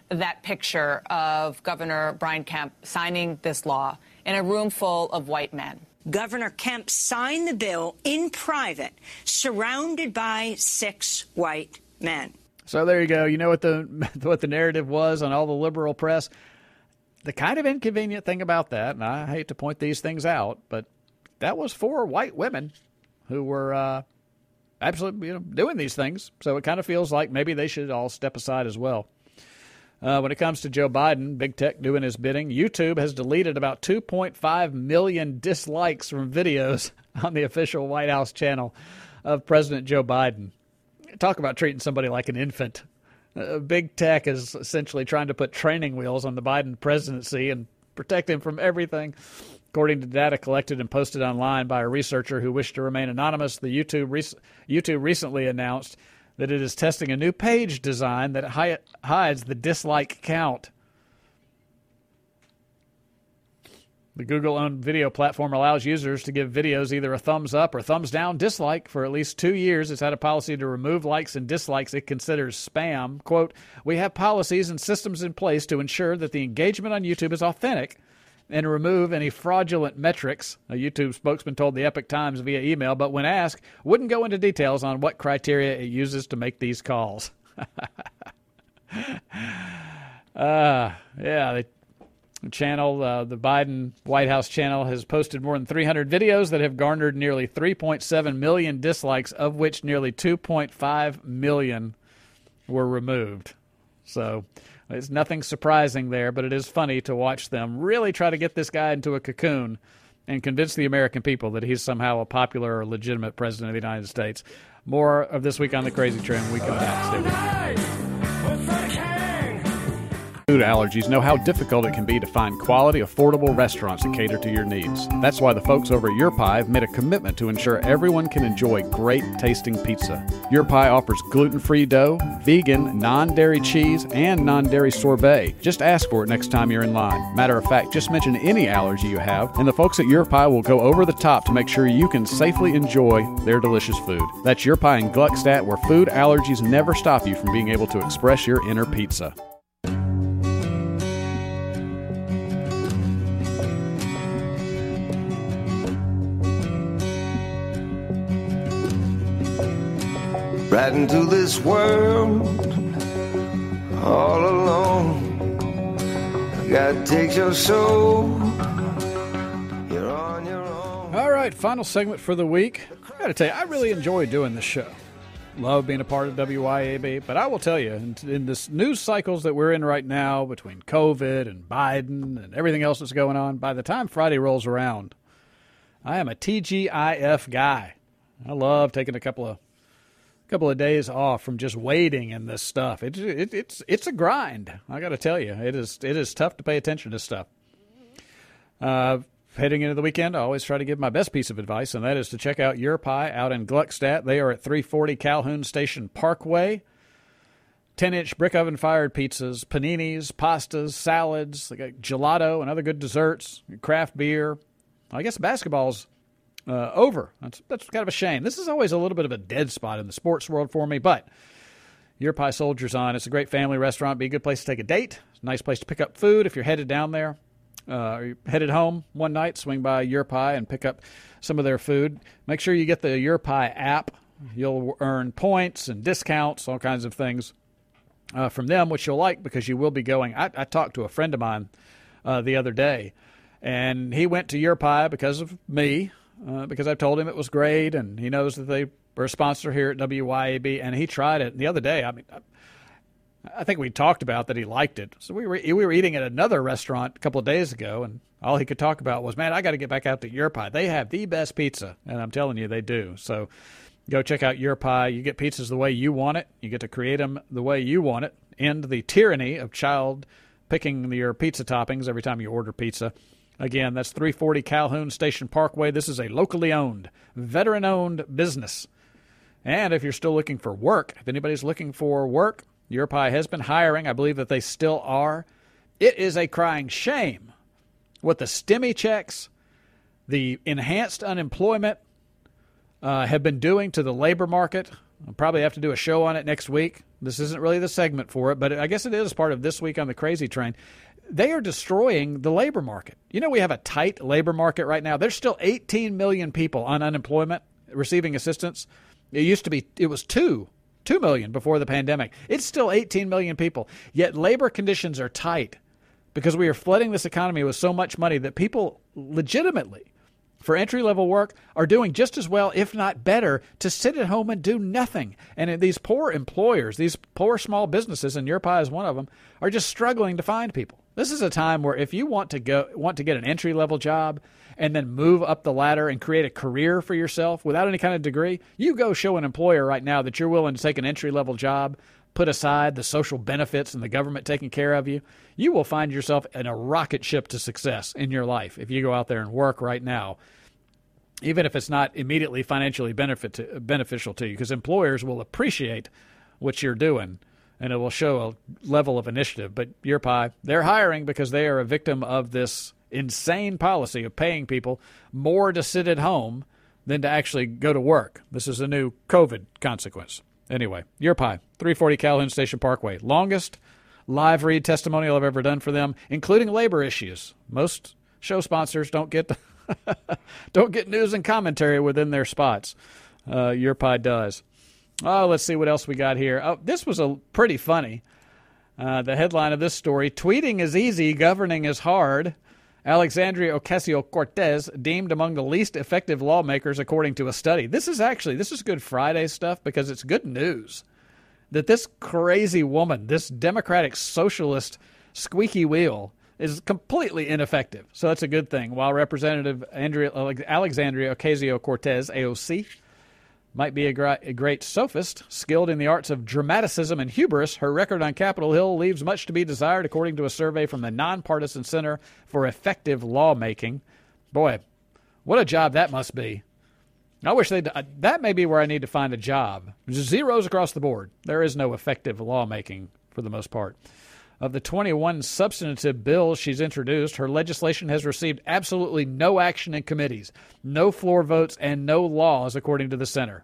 that picture of Governor Brian Kemp signing this law in a room full of white men. Governor Kemp signed the bill in private, surrounded by six white men. So there you go. You know what the what the narrative was on all the liberal press? The kind of inconvenient thing about that, and I hate to point these things out, but that was four white women who were uh, absolutely you know, doing these things. So it kind of feels like maybe they should all step aside as well. Uh, when it comes to Joe Biden, big tech doing his bidding, YouTube has deleted about two point five million dislikes from videos on the official White House channel of President Joe Biden. Talk about treating somebody like an infant. Uh, big tech is essentially trying to put training wheels on the Biden presidency and protect him from everything. According to data collected and posted online by a researcher who wished to remain anonymous, the YouTube, rec- YouTube recently announced that it is testing a new page design that hi- hides the dislike count. The Google-owned video platform allows users to give videos either a thumbs up or thumbs down dislike. For at least two years, it's had a policy to remove likes and dislikes it considers spam. Quote, we have policies and systems in place to ensure that the engagement on YouTube is authentic and remove any fraudulent metrics, a YouTube spokesman told the Epoch Times via email, but when asked, wouldn't go into details on what criteria it uses to make these calls. uh, yeah, the channel, uh, the Biden White House channel, has posted more than three hundred videos that have garnered nearly three point seven million dislikes, of which nearly two point five million were removed. So it's nothing surprising there, but it is funny to watch them really try to get this guy into a cocoon and convince the American people that he's somehow a popular or legitimate president of the United States. More of This Week on the Crazy Train when we come back. Stay with me. Food allergies know how difficult it can be to find quality, affordable restaurants that cater to your needs. That's why the folks over at Your Pie have made a commitment to ensure everyone can enjoy great tasting pizza. Your Pie offers gluten-free dough, vegan, non-dairy cheese, and non-dairy sorbet. Just ask for it next time you're in line. Matter of fact, just mention any allergy you have, and the folks at Your Pie will go over the top to make sure you can safely enjoy their delicious food. That's Your Pie in Gluckstadt, where food allergies never stop you from being able to express your inner pizza. Right into this world, all alone. God takes your soul. You're on your own. All right, final segment for the week. I got to tell you, I really enjoy doing this show. Love being a part of W Y A B. But I will tell you, in, in this news cycles that we're in right now, between COVID and Biden and everything else that's going on, by the time Friday rolls around, I am a T G I F guy. I love taking a couple of couple of days off from just waiting in this stuff. It, it, it's it's a grind. I got to tell you, it is it is tough to pay attention to stuff. Uh, heading into the weekend, I always try to give my best piece of advice, and that is to check out Your Pie out in Gluckstadt. They are at three forty Calhoun Station Parkway. ten-inch brick oven-fired pizzas, paninis, pastas, salads, they got gelato and other good desserts, craft beer. I guess basketball's Uh, over. That's, that's kind of a shame. This is always a little bit of a dead spot in the sports world for me, but Your Pie soldiers on. It's a great family restaurant. Be a good place to take a date. It's a nice place to pick up food if you're headed down there. Uh, or you're headed home one night, swing by Your Pie and pick up some of their food. Make sure you get the Your Pie app. You'll earn points and discounts, all kinds of things uh, from them, which you'll like because you will be going. I, I talked to a friend of mine uh, the other day, and he went to Your Pie because of me. Uh, because I've told him it was great, and he knows that they were a sponsor here at W Y A B, and he tried it the other day. I mean, I, I think we talked about that he liked it. So we were we were eating at another restaurant a couple of days ago, and all he could talk about was, man, I got to get back out to Your Pie. They have the best pizza, and I'm telling you, they do. So go check out Your Pie. You get pizzas the way you want it. You get to create them the way you want it. End the tyranny of child picking your pizza toppings every time you order pizza. Again, that's three forty Calhoun Station Parkway. This is a locally owned, veteran-owned business. And if you're still looking for work, if anybody's looking for work, Your Pie has been hiring. I believe that they still are. It is a crying shame what the STEMI checks, the enhanced unemployment, uh, have been doing to the labor market. I'll probably have to do a show on it next week. This isn't really the segment for it, but I guess it is part of This Week on the Crazy Train. They are destroying the labor market. You know, we have a tight labor market right now. There's still eighteen million people on unemployment receiving assistance. It used to be, it was two, two million before the pandemic. It's still eighteen million people. Yet labor conditions are tight because we are flooding this economy with so much money that people legitimately, for entry-level work, are doing just as well, if not better, to sit at home and do nothing. And these poor employers, these poor small businesses, and YourPie is one of them, are just struggling to find people. This is a time where if you want to go, want to get an entry-level job and then move up the ladder and create a career for yourself without any kind of degree, you go show an employer right now that you're willing to take an entry-level job, put aside the social benefits and the government taking care of you. You will find yourself in a rocket ship to success in your life if you go out there and work right now, even if it's not immediately financially benefit to, beneficial to you, because employers will appreciate what you're doing, and it will show a level of initiative. But YourPie, they're hiring because they are a victim of this insane policy of paying people more to sit at home than to actually go to work. This is a new COVID consequence. Anyway, YourPie, three forty Calhoun Station Parkway. Longest live read testimonial I've ever done for them, including labor issues. Most show sponsors don't get don't get news and commentary within their spots. Uh, YourPie does. Oh, let's see what else we got here. Oh, this was a pretty funny. Uh, the headline of this story: tweeting is easy, governing is hard. Alexandria Ocasio-Cortez deemed among the least effective lawmakers, according to a study. This is actually, this is Good Friday stuff because it's good news that this crazy woman, this Democratic socialist squeaky wheel, is completely ineffective. So that's a good thing. While Representative Andrea, Alexandria Ocasio-Cortez, A O C, might be a, gra- a great sophist, skilled in the arts of dramaticism and hubris, her record on Capitol Hill leaves much to be desired, according to a survey from the Nonpartisan Center for Effective Lawmaking. Boy, what a job that must be. I wish they'd... Uh, that may be where I need to find a job. Zeros across the board. There is no effective lawmaking for the most part. Of the twenty-one substantive bills she's introduced, her legislation has received absolutely no action in committees, no floor votes, and no laws, according to the center.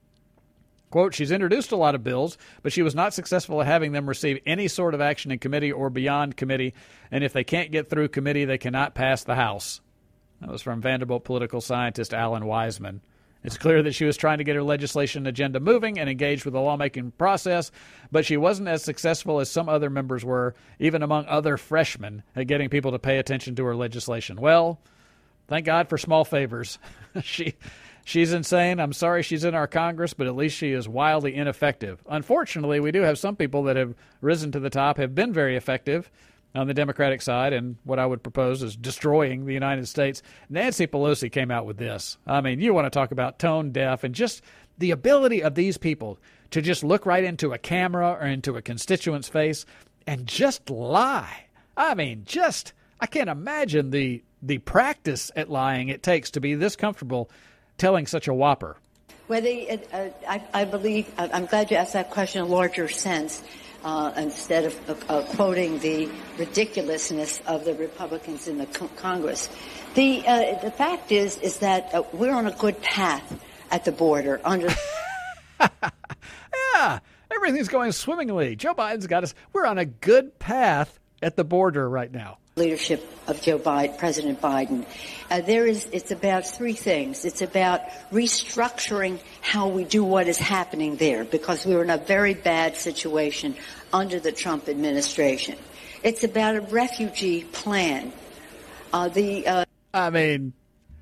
Quote, she's introduced a lot of bills, but she was not successful at having them receive any sort of action in committee or beyond committee, and if they can't get through committee, they cannot pass the House. That was from Vanderbilt political scientist Alan Wiseman. It's clear that she was trying to get her legislation agenda moving and engaged with the lawmaking process, but she wasn't as successful as some other members were, even among other freshmen, at getting people to pay attention to her legislation. Well, thank God for small favors. she, she's insane. I'm sorry she's in our Congress, but at least she is wildly ineffective. Unfortunately, we do have some people that have risen to the top, have been very effective on the Democratic side, and what I would propose is destroying the United States. Nancy Pelosi came out with this. I mean, you want to talk about tone deaf and just the ability of these people to just look right into a camera or into a constituent's face and just lie. I mean, just, I can't imagine the the practice at lying it takes to be this comfortable telling such a whopper. Whether uh, I, I believe, I'm glad you asked that question in a larger sense. Uh, instead of uh, quoting the ridiculousness of the Republicans in the co- Congress. The uh, the fact is is that uh, we're on a good path at the border. Under yeah, everything's going swimmingly. Joe Biden's got us. We're on a good path at the border right now. Leadership of Joe Biden, President Biden. Uh, there is, it's about three things. It's about restructuring how we do what is happening there, because we were in a very bad situation under the Trump administration. It's about a refugee plan. Uh, the, uh, I mean,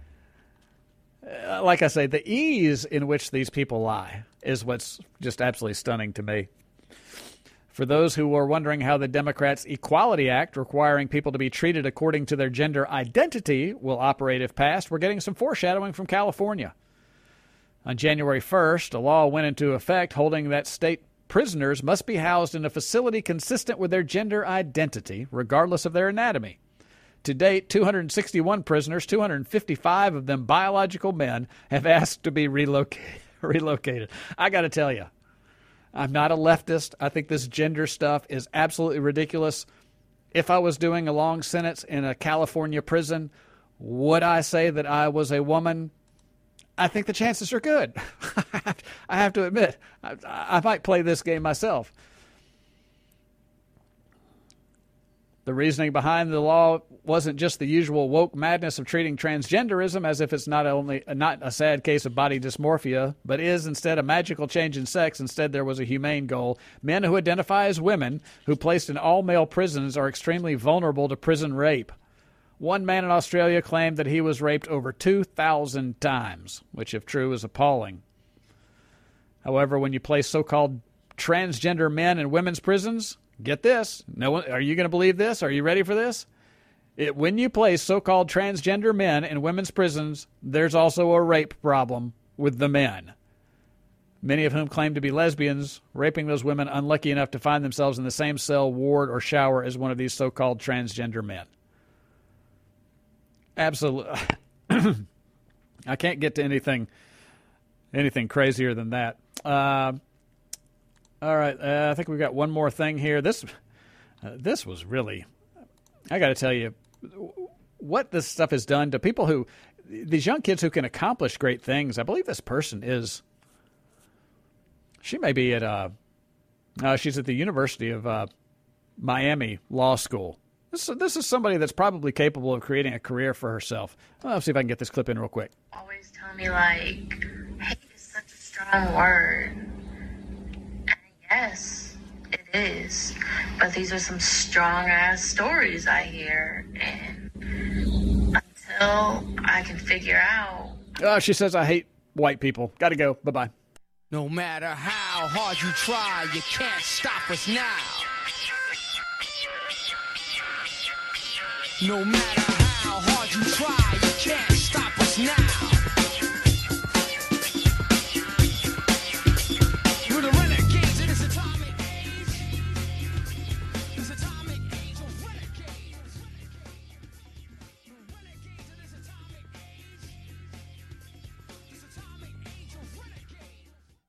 uh, like I say, the ease in which these people lie is what's just absolutely stunning to me. For those who are wondering how the Democrats' Equality Act, requiring people to be treated according to their gender identity, will operate if passed, we're getting some foreshadowing from California. On January first, a law went into effect holding that state prisoners must be housed in a facility consistent with their gender identity, regardless of their anatomy. To date, two hundred sixty-one prisoners, two hundred fifty-five of them biological men, have asked to be relocated. relocated. I got to tell you, I'm not a leftist. I think this gender stuff is absolutely ridiculous. If I was doing a long sentence in a California prison, would I say that I was a woman? I think the chances are good. I have to admit, I, I might play this game myself. The reasoning behind the law wasn't just the usual woke madness of treating transgenderism as if it's not only not a sad case of body dysmorphia, but is instead a magical change in sex. Instead, there was a humane goal. Men who identify as women, who placed in all-male prisons, are extremely vulnerable to prison rape. One man in Australia claimed that he was raped over two thousand times, which, if true, is appalling. However, when you place so-called transgender men in women's prisons, get this. No one, are you going to believe this? Are you ready for this? It, when you place so-called transgender men in women's prisons, there's also a rape problem with the men, many of whom claim to be lesbians, raping those women unlucky enough to find themselves in the same cell, ward, or shower as one of these so-called transgender men. Absolutely. I can't get to anything anything crazier than that. Uh, all right, uh, I think we've got one more thing here. This uh, this was really, I got to tell you, what this stuff has done to people who, these young kids who can accomplish great things. I believe this person is, she may be at, uh, uh, she's at the University of uh, Miami Law School. This, this is somebody that's probably capable of creating a career for herself. Let's see if I can get this clip in real quick. Always tell me, like, hate is such a strong word. And yes, it is. But these are some strong-ass stories I hear. And until I can figure out... Oh, she says, I hate white people. Got to go. Bye-bye. No matter how hard you try, you can't stop us now. No matter how hard you try, you can't stop us now.